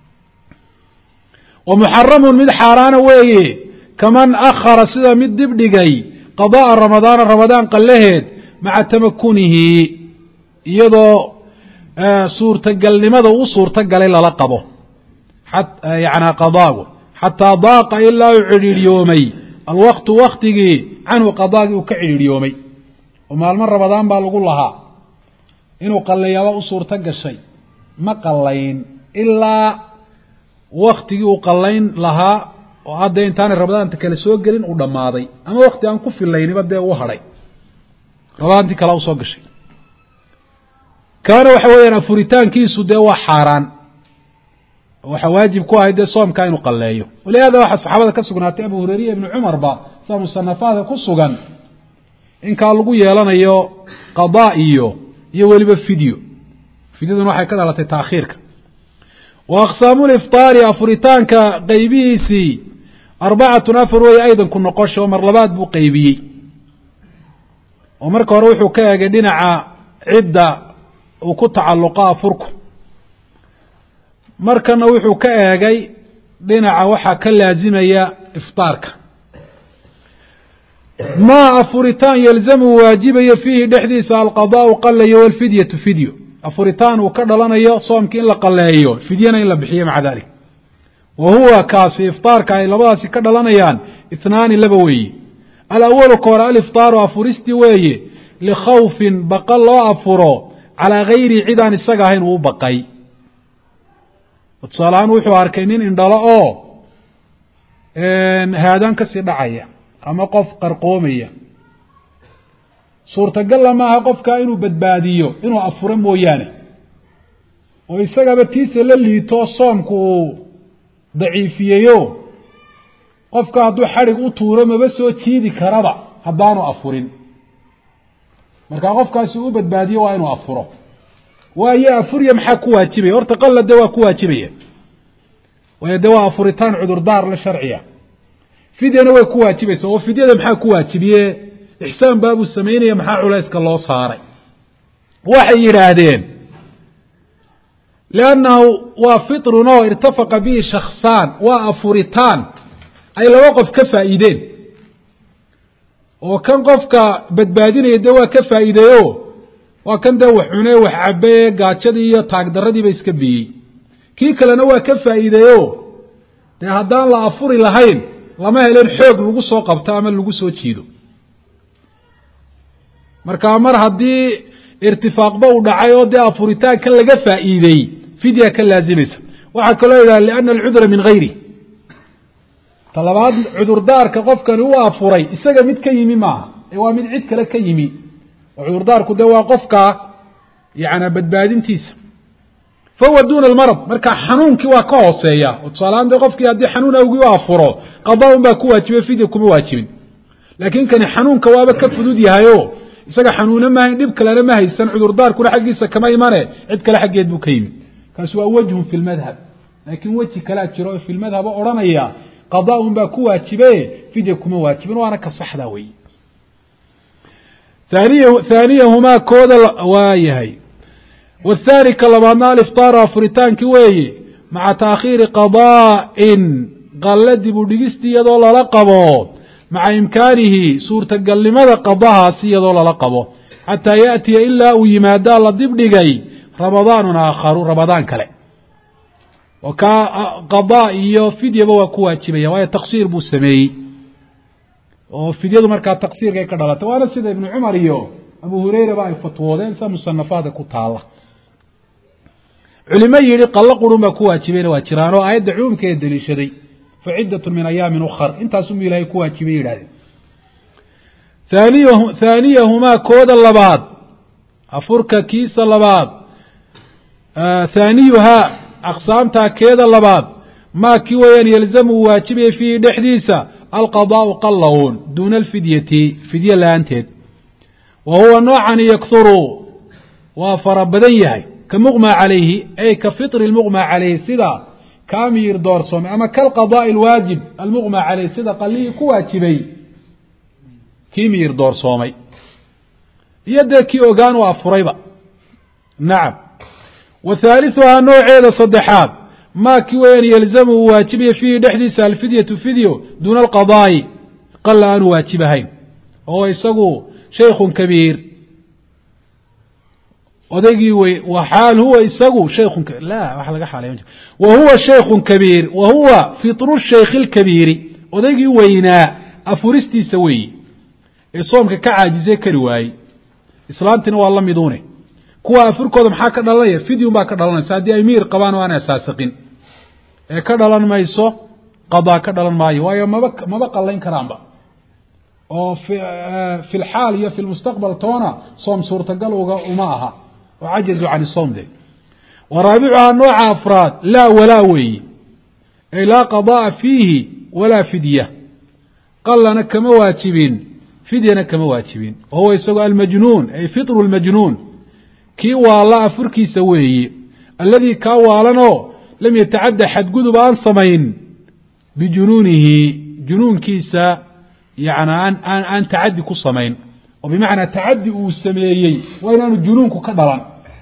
wa muxaramun mid xaaraana weeye kaman akhara sida mid dib dhigay qada'a ramadaana ramadaan qallaheed maca tamakunihi iyadoo suurtagalnimada u suurtagalay lala qabo yani qadaagu xataa daaqa ilaa uu cidhiidhyoomay alwaqtu waktigii canhu qadaagii uu ka cidhiidhyoomay oo maalmo ramadaan baa lagu lahaa inuu qallayaaba u suurto gashay ma qallayn ilaa waktigii uu qallayn lahaa oo hadda intaanay ramadaanta kale soo gelin uu dhammaaday ama wakti aan ku filayniba dee u hadhay ramadaantii kale usoo gashay kaana waxa weeyaan afuritaankiisu dee waa xaaraan waxaa waajib ku ahay dee soomkaa inuu qalleeyo walihaada waxaa saxaabada ka sugnaatay abu hurayriya ibnu cumarba sida musanafaadka ku sugan inkaa lagu yeelanayo qadaa iyo iyo weliba fidyo fidyaduna waxay ka dhalatay taakhiirka wa aqsaamu liftaari afuritaanka qaybihiisii arbacatun afar weeye aydan ku noqosho mar labaad buu qaybiyey oo marka hore wuxuu ka eegay dhinaca cidda uu ku tacalluqa afurku markana wuxuu ka eegay dhinaca waxaa ka laazimaya iftaarka maa afuritaan yalzamu waajibayo fiihi dhexdiisa alqadaau qalayo walfidyatu fidyo afuritaan uu ka dhalanayo soomkii in la qaleeyo fidyana in la bixiyo maca dalik wa huwa kaasi iftaarka ay labadaasi ka dhalanayaan ithnaani laba weeye alawalu ka hore aliftaaru afuristii weeye likhawfin baqa loo afuro calaa gayri cid aan isaga ahayn uu baqay tusaale ahaan wuxuu arkay nin indhalo oo haadaan kasii dhacaya ama qof qarqoomaya suurtagalla maaha qofkaa inuu badbaadiyo inuu afuro mooyaane oo isagaba tiisa la liito soomku uu daciifiyeyo qofka hadduu xadhig u tuuro maba soo jiidi karaba haddaanu afurin markaa qofkaasi u badbaadiyo waa inuu afuro waayo afuriya maxaa ku waajibaya horta qalla dee waa ku waajibaya waayo dee waa afuritaan cudurdaar la sharciya fidyana way ku waajibaysa oo fidyada maxaa ku waajibiye ixsaan baabuu samaynaya maxaa culayska loo saaray waxay yidhaahdeen liannahu waa fitrun oo irtafaqa bihi shaksaan waa afuritaan ay laba qof ka faa'iideen oo kan qofka badbaadinaya dee waa ka faa'iideeyo waa kan dee wax cune wax cabe gaajadii iyo taagdaradiiba iska biyey kii kalena waa ka faa'iideeyo dee haddaan la afuri lahayn lama helen xoog lagu soo qabto ama lagu soo jiido markaa mar haddii irtifaaqba u dhacay oo dee afuritaanka laga faa'iidey fidya ka laazimaysa. waxaa kaloo yidhaha liana alcudra min hayri, talabaad cudurdaarka qofkani u afuray isaga mid ka yimi maaha ee waa mid cid kale ka yimi, oo cudurdaarku dee waa qofka yana badbaadintiisa. fahuwa duna almarad, marka xanuunkii waa ka hooseeya oo tusaalahaan dee qofkii haddii xanuun awgii u afuro qadaa un baa ku waajibay, fidya kuma waajibin. laakiin kani xanuunka waaba ka fudud yahayo isaga xanuuna maahayn, dhib kalena ma haysan, cudurdaarkuna xaggiisa kama imane cid kale xaggeed buu ka yimi. kaasi waa wajhun fi lmadhab, laakiin weji kalaa jiro oo fi lmadhab o odhanaya qadaa un baa ku waajibe fidya kuma waajibin, waana ka saxda wey. haaniyahumaa kooda waa yahay wthaani ka labaadna aliftaaru afuritaankii weeye maca taakhiiri qadaa'in qalle dib u dhigistii iyadoo lala qabo maca imkaanihi suurtagalnimada qadahaasi iyadoo lala qabo xataa yaأtiya ilaa uu yimaadaa la dib dhigay ramadaanun aakharu ramadaan kale. oo kaa qadaa iyo fidyaba waa ku waajibaya, waayo taqsiir buu sameeyey oo fidyadu markaa taqsiirkay ka dhalatay, waana sida ibnu cumar iyo abu hurayraba ay fatwoodeen sa musanafaada ku taala. culimo yihi qallo qurun baa ku waajibayna waa jiraan oo aayadda cumuumkeeda daliishaday faciddatun min ayaamin ukhar, intaasuma ilaahay ku waajibay yidhahdeen. haaniyahumaa kooda labaad afurka kiisa labaad haaniyuhaa aqsaamtaa keeda labaad maa kii weeyaan yalzamu waajibaya fiihi dhexdiisa alqadaau qallawn duuna alfidyati fidye la-aanteed. wa huwa noocani yakhuru waa fara badan yahay ka muqma calayhi ay ka fitri lmuqma calayhi sida kaa miyir doorsoomay, ama kalqadaa'i alwaajib almuqma calayhi sida qallihii ku waajibay kii miyir doorsoomay, iyo dee kii ogaan u afurayba. nacam. wa haaliثuhaa nooceeda saddexaad maa kii weeyaan yalzamu uu waajibaya fiihi dhexdiisa alfidyatu fidyo duuna alqadaa'i qalla aanu waajibahayn, oo isagu shaykhun kabiir odaygii wey waxaal huwa isagu shaykhun la waxa laga xaalay wa huwa shaykhun kabiir wa huwa fitru shaykh alkabiiri, odaygii weynaa afuristiisa weeyi ee soomka ka caajisay kari waayey. islaantina waa la miduune kuwa afurkooda maxaa ka dhalanaya? fidyun baa ka dhalanaysa haddii ay miir qabaan oo aan asaasiqin, ee ka dhalan mayso qadaa ka dhalan maayo, waayo maba maba qallayn karaanba oo fi lxaal iyo fi lmustaqbal toona soom suurtagal uga uma aha oo cajazu can isoom de. wa raabicuhaa nooca afraad laa walaa weeyi ay laa qada'a fiihi walaa fidya, qallana kama waajibin fidyana kama waajibin. wa huwa isagoo almajnuun ay fitru lmajnuun kii waala afurkiisa weeyi, alladii kaa waalanoo lam yatacadda xadgudub aan samayn bijunuunihi junuunkiisa, yani aan aan aan tacaddi ku samayn, oo bimacnaa tacaddi uu sameeyey waa inaanu junuunku ka dhalan.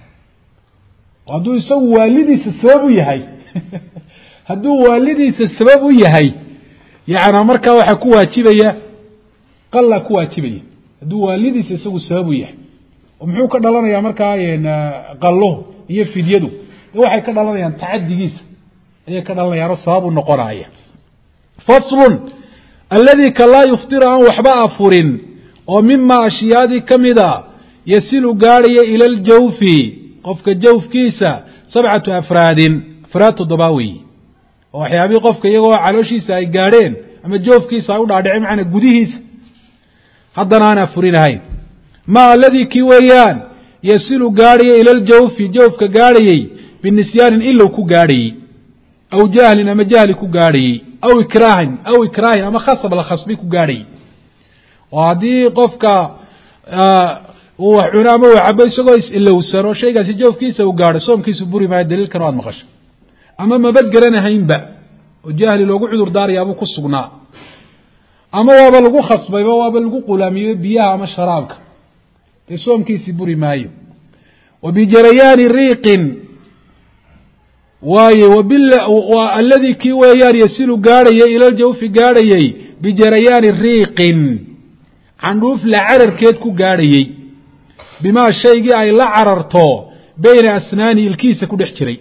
hadduu isagu waalidiisa sabab u yahay hadduu waalidiisa sabab u yahay yana markaa waxaa ku waajibaya qalla ku waajibaya, hadduu waalidiisa isagu sabab u yahay. oo muxuu ka dhalanayaa markaa qalluhu iyo fidyadu waxay ka dhalanayaan tacadigiisa ayay ka dhalanayaan oo sabab u noqonaya. faslun alladii ka laa yuftiru aan waxba afurin oo mima ashyaadii ka mida yasilu gaadhaya ila aljawfi qofka jawfkiisa sabcatu afraadin afraad toddobaa weeyi, oo waxyaabihii qofka iyagoo calooshiisa ay gaadheen ama jawfkiisa ay u dhaadhiceen macnaa gudihiisa haddana aan afurinahayn. ma aladii kii weeyaan yasilu gaadhaya ila aljawfi jawfka gaadhayey binisyaanin ilow ku gaadhayey, aw jahlin ama jahli ku gaadhayey, aw ikraahin aw ikraahin ama khasab la khasbi ku gaadhayey. oo haddii qofka uu wax cuno ama uu cabo isagoo is-ilowsan oo shaygaasi jawfkiisa uu gaadho soomkiisu buri maayo, daliilkan waad maqasho. ama maba garanahaynba oo jahli loogu cudur daarayaabuu ku sugnaa, ama waaba lagu khasbayba waaba lagu qulaamiyey biyaha ama sharaabka, dee soomkiisii buri maayo. wa bijarayaani riiqin waaye aladii kii weeyaan yasilu gaadhayay ila ljawfi gaadhayey bijarayaani riiqin candhuuf la cararkeed ku gaadhayey, bimaa shaygii ay la cararto bayna asnaani ilkiisa ku dhex jiray.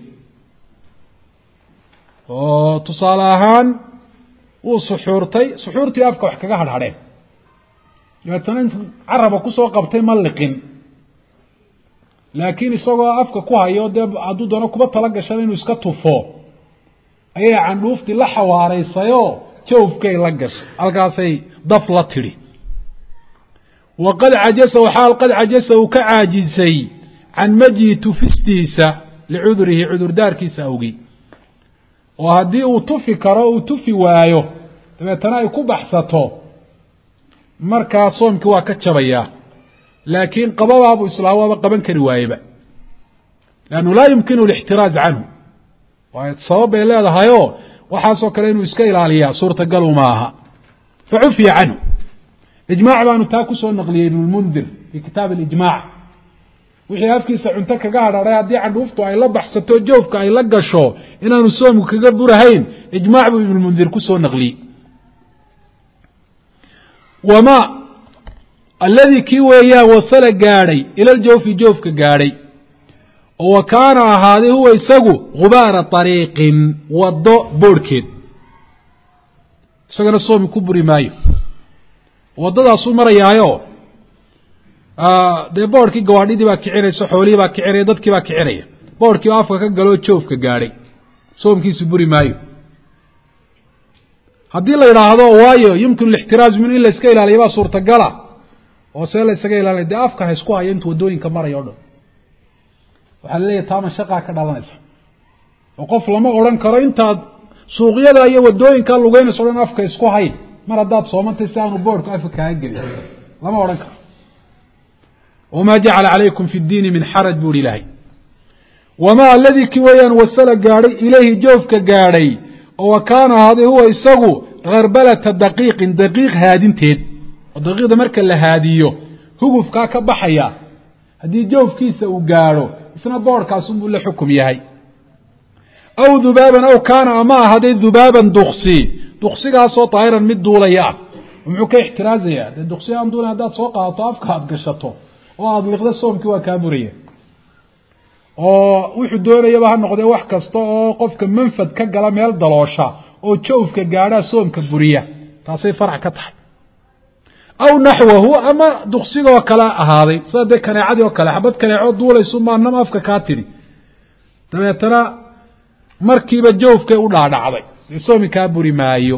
oo tusaale ahaan wuu suxuurtay, suxuurtii afka wax kaga hadhadheen dabeetana caraba kusoo qabtay ma liqin laakiin isagoo afka ku hayo dee hadduu doono kuba tala gashan inuu iska tufo ayay candhuuftii la xawaaraysayoo jawfkay la gashay halkaasay daf la tidhi waqad cajasa waxaal qad cajasa uu ka caajisay can majyi tufistiisa licudurihi cudurdaarkiisa awgi oo haddii uu tufi karo uu tufi waayo dabeetana ay ku baxsato markaa soomkii waa ka jabayaa laakiin qabadaabuu islaa waaba qaban kari waayeba lannu laa yumkinu alixtiraaz canhu waayo sabab bay leedahayoo waxaasoo kale inuu iska ilaaliyaa suurtagalu ma aha facufiya canhu ijmaac baanu taa kusoo naqliyey ibnulmundir fii kitaab alijmaac wixii afkiisa cunto kaga hadhaadhay haddii candhuuftu ay la baxsato joofka ay la gasho inaanu soomku kaga burahayn ijmaac buu ibnulmundir kusoo naqliyey wama alladii kii weeyaan wasala gaadhay ila ljawfi joofka gaadhay oo wa kaana ahaaday huwa isagu gubaara ariiqin waddo boorhkeed isagana soomi ku buri maayo waddadaasuu marayaayo dee boorhkii gawaadhidii baa kicinaysa xoolihii baa kicinaya dadkii baa kicinaya boorhkii oo afka ka galoo joofka gaadhay soomkiisu buri maayo haddii la yidhaahdo waayo yumkinu alixtiraaz min in la iska ilaaliya baa suurtagala oo see la isaga ilaalinaya dee afka ha isku hayo intu waddooyinka maraya o dhan waxaa la leeyahay taa mashaqaa ka dhalanaysa oo qof lama odhan karo intaad suuqyada iyo waddooyinka lugeynayso o dhan afka isku hay mar haddaad soomantay si aanu boorhku afka kaaga gelin lama odhan karo wamaa jacala calaykum fi ddiini min xaraj buu hi ilaahay wamaa aladii ki weeyaan wasala gaadhay ilayhi joofka gaadhay oo wa kaana ahaaday huwa isagu karbalata daqiiqin daqiiq haadinteed oo daqiiqda marka la haadiyo hugufkaa ka baxaya haddii joofkiisa uu gaadho isna boorhkaasunbuu la xukum yahay aw dubaaban aw kaana ama ahaaday dubaaban duksi duksigaasoo daahiran mid duulaya ah muxuu ka ixtiraazayaa dee duksi aan duulay haddaad soo qaadato afka aada gashato oo aada liqda soomkii waa kaa buraya oo wuxuu doonayaba ha noqdee wax kasta oo qofka manfad ka gala meel daloosha oo jawfka gaadhaa soomka buriya taasay farac ka tahay aw naxwahu ama duksigoo kale ahaaday sida dee kaneecadii oo kale xabad kaneecoo duulaysu maanama afka kaa tidhi dabeetana markiiba jawfkay u dhaadhacday dee soomi kaa buri maayo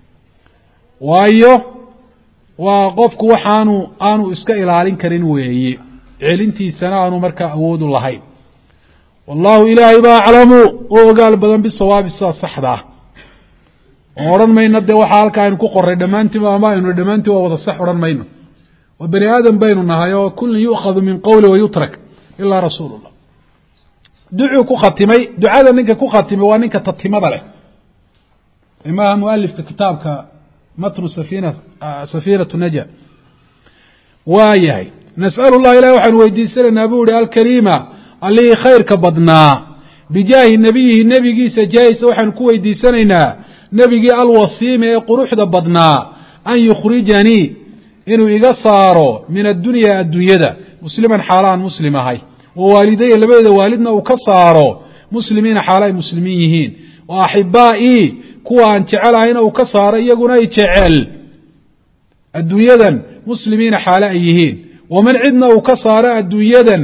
waayo waa qofku waxaanu aanu iska ilaalin karin weeye celintiisana aanu markaa awoodu lahayn wallahu ilaahay baa aclamu oo ogaal badan bisawaabi sidaa saxda ah oo odhan mayno dee waxaa halkaa aynu ku qoray dhammaantiiba ama aynu dhammaantii waa wada sax odhan mayno waa bani aadam baynu nahay oo kullin yu'khadu min qowli wayutrak ilaa rasuulullah ducuu ku khatimay ducada ninka ku khatimay waa ninka tatimada leh imaha mualifka kitaabka matnu safina safinatu naja waa yahay nas'alu llah ilahi waxaanu weydiisanaynaa buu ihi alkariima allihii khayrka badnaa bijaahi nebiyihi nebigiisa jaahisa waxaanu ku weydiisanaynaa nebigii alwasiimi ee quruxda badnaa an yukhrijanii inuu iga saaro min addunyaa addunyada musliman xaalaan muslim ahay wa waalidaya labadeeda waalidna uu ka saaro muslimiina xaala ay muslimiin yihiin wa axibbaa'ii kuwa aan jecelahayna uu ka saaro iyaguna ay jecel adduunyadan muslimiina xaale ay yihiin waman cidna uu ka saaro adduunyadan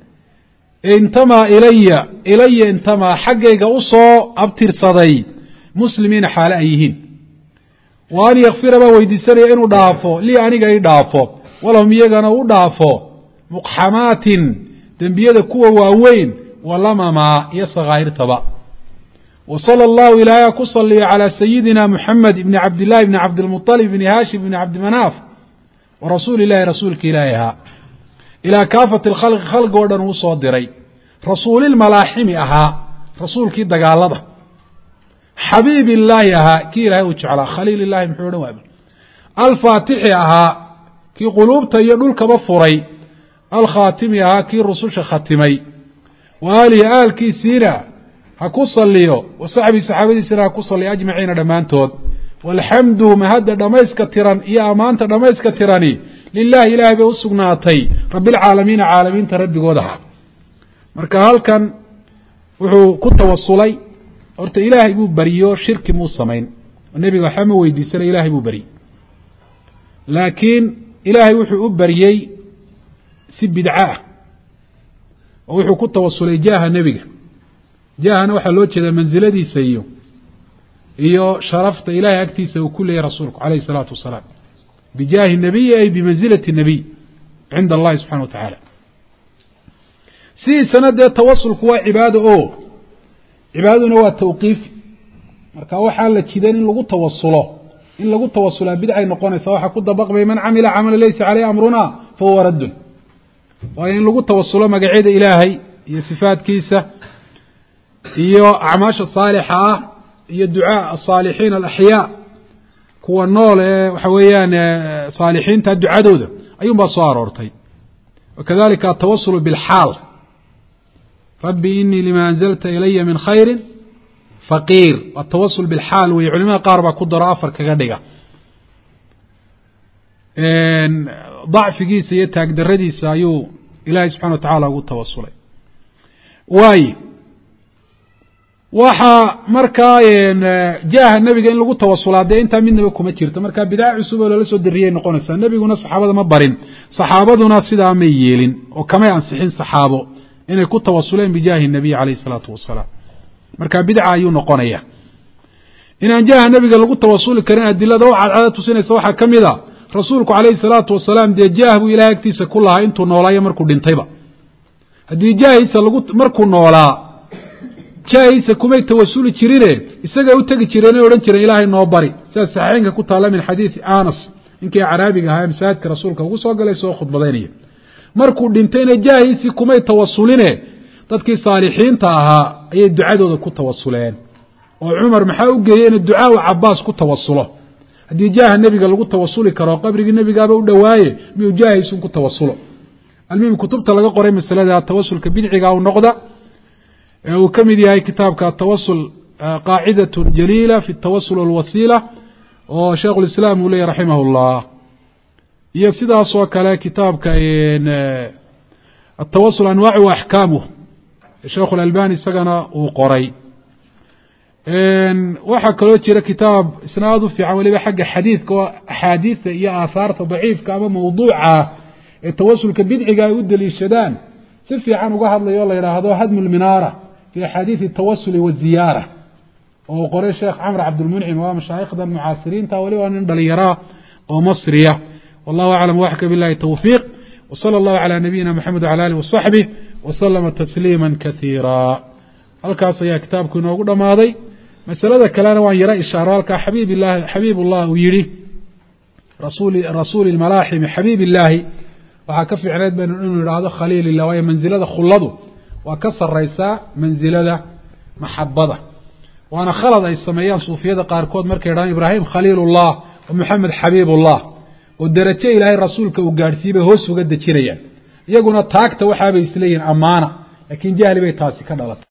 intamaa ilaya ilaya intamaa xaggayga u soo abtirsaday muslimiina xaale ay yihiin wa an yakfira baan weydiisanaya inuu dhaafo lii aniga i dhaafo walahum iyagana u dhaafo muqxamaatin dembiyada kuwa waaweyn walamamaa iyo sakhaa'irtaba wa sala allahu ilaahay ku saliya calaa sayidina muxamed ibni cabdillahi ibni cabdilmuطalib ibni haashim ibni cabdimanaaf wa rasuuli illahi rasuulka ilaahi ahaa ilaa kaafati lkhalqi khalqi oo dhan uu soo diray rasuulilmalaaximi ahaa rasuulkii dagaalada xabiib illaahi ahaa kii ilaahay uu jeclaa khaliil illahi muxuu odhan waaba alfaatixi ahaa kii quluubta iyo dhulkaba furay alkhaatimi ahaa kii rususha khatimay wa aalihi aalkiisiina ha ku saliyo wa saxbii saxaabadiisina ha ku saliyo ajmaciina dhammaantood walxamdu mahadda dhammayska tiran iyo ammaanta dhammayska tirani lilahi ilaahay bay u sugnaatay rabbilcaalamiina caalamiinta rabbigooda marka halkan wuxuu ku tawasulay horta ilaahay buu beriyo shirki muu samayn oo nebiga waxba ma weydiisanay ilaahay buu beriyey laakiin ilaahay wuxuu u baryey si bidca oo wuxuu ku tawasulay jaaha nebiga jaahana waxaa loo jeedaa mansiladiisa iyo iyo sharafta ilaahay agtiisa uu ku leeyahay rasuulku calayhi الsalaatu wasalaam bijaahi nabiyi ay bimansilati nabiy cinda allahi subxana wa tacaala sidiisana dee tawasulku waa cibaado o cibaadaduna waa tawqiifi marka waxaa la jidan in lagu tawasulo in lagu tawasulaa bidcay noqonaysa waxaa ku dabaqmay man camila camala laysa caleyh amruna fahuwa raddun waayo in lagu tawasulo magacyada ilaahay iyo sifaadkiisa iyo acmaasha saalixa ah iyo ducaa asaalixiin alaxyaa kuwa nool ee waxa weeyaan saalixiinta ducadooda ayuun baa soo aroortay wakadalika atawasulu bilxaal rabbi inii lima anzalta ilaya min khayri faqiir atawasul bilxaal wey culimada qaar baa ku daro afar kaga dhiga dacfigiisa iyo taagdaradiisa ayuu ilaahay subxana wa tacaala ugu tawasulay waaye waxaa markaa jaaha nebiga in lagu tawasulaa dee intaa midnaba kuma jirto markaa bidca cusub oo lala soo dariyay noqonaysaa nebiguna saxaabada ma barin saxaabaduna sidaa may yeelin oo kamay ansixin saxaabo inay ku tawasuleen bijaahi nabiy calayh isalaatu wasalaam marka bidca ayuu noqonaya inaan jaaha nebiga lagu tawasuli karin adilada oo cadcada tusinaysa waxaa ka mid a rasuulku calayhi salaatu wasalaam dee jaah buu ilahay agtiisa ku lahaa intuu noolaayo markuu dhintayba haddii jaahiisa lagu markuu noolaa jaahiisa kumay tawasuli jirine isagay u tegi jireen o odhan jireen ilaahay noo bari sida saxiixeynka ku taalla min xadiidi anas ninkii caraabiga ahaa masaajidka rasuulka ugu soo galay soo khudbadaynaya markuu dhintayna jaahiisii kumay tawasuline dadkii saalixiinta ahaa ayay ducadooda ku tawasuleen oo cumar maxaa u geeyey inuu ducaa u cabaas ku tawasulo haddii jaaha nebiga lagu tawasuli karo qabrigii nebigaaba u dhowaaye miyuu jaahiisun ku tawasulo almuhim kutubta laga qoray masalada tawasulka bidciga u noqda ee uu ka mid yahay kitaabka atawasul qaacidaة jaliila fi الtawasul اlwasiila oo sheikh اlislaam uu leeyay raximah اllah iyo sidaas oo kale kitaabka atawasul anwaac wa axkaamuh sheekh اlalbani isagana uu qoray waxaa kaloo jira kitaab isna aad u fiican waliba xagga xadiidka oo axaadiidta iyo aahaarta daciifka ama mawduuca ee tawasulka bidciga ay u deliishadaan si fiican uga hadlayo o la yidhaahdo hadmu lminaara fi axaadiidi tawasuli waziyaara oo qoray sheekh camr cabdulmuncim waa mashaayikhdan mucaasiriinta waliba nin dhalinyaraa oo masriya wallahu aclam waxka bilahi tawfiiq wsala allahu calaa nabiyina maxamed wcala alih wasaxbih waslama tasliima kaiira halkaas ayaa kitaabku inoogu dhammaaday masalada kalena waan yaro ishaaro halkaa xabiib ilahi xabiib ullah uu yihi rasuuli malaaximi xabiib illaahi waxaa ka fiicneed baynu inuu idhaahdo khaliil illah waayo mansilada khuladu waa ka saraysaa mansilada maxabada waana khalad ay sameeyaan suufiyada qaarkood markay idhahdaan ibraahim khaliilullah wa moxamed xabiibullah oo derajo ilaahay rasuulka uu gaadhsiiyey bay hoos uga dejinayaan iyaguna taagta waxaabay isleeyihin ammaana laakiin jahli bay taasi ka dhalatay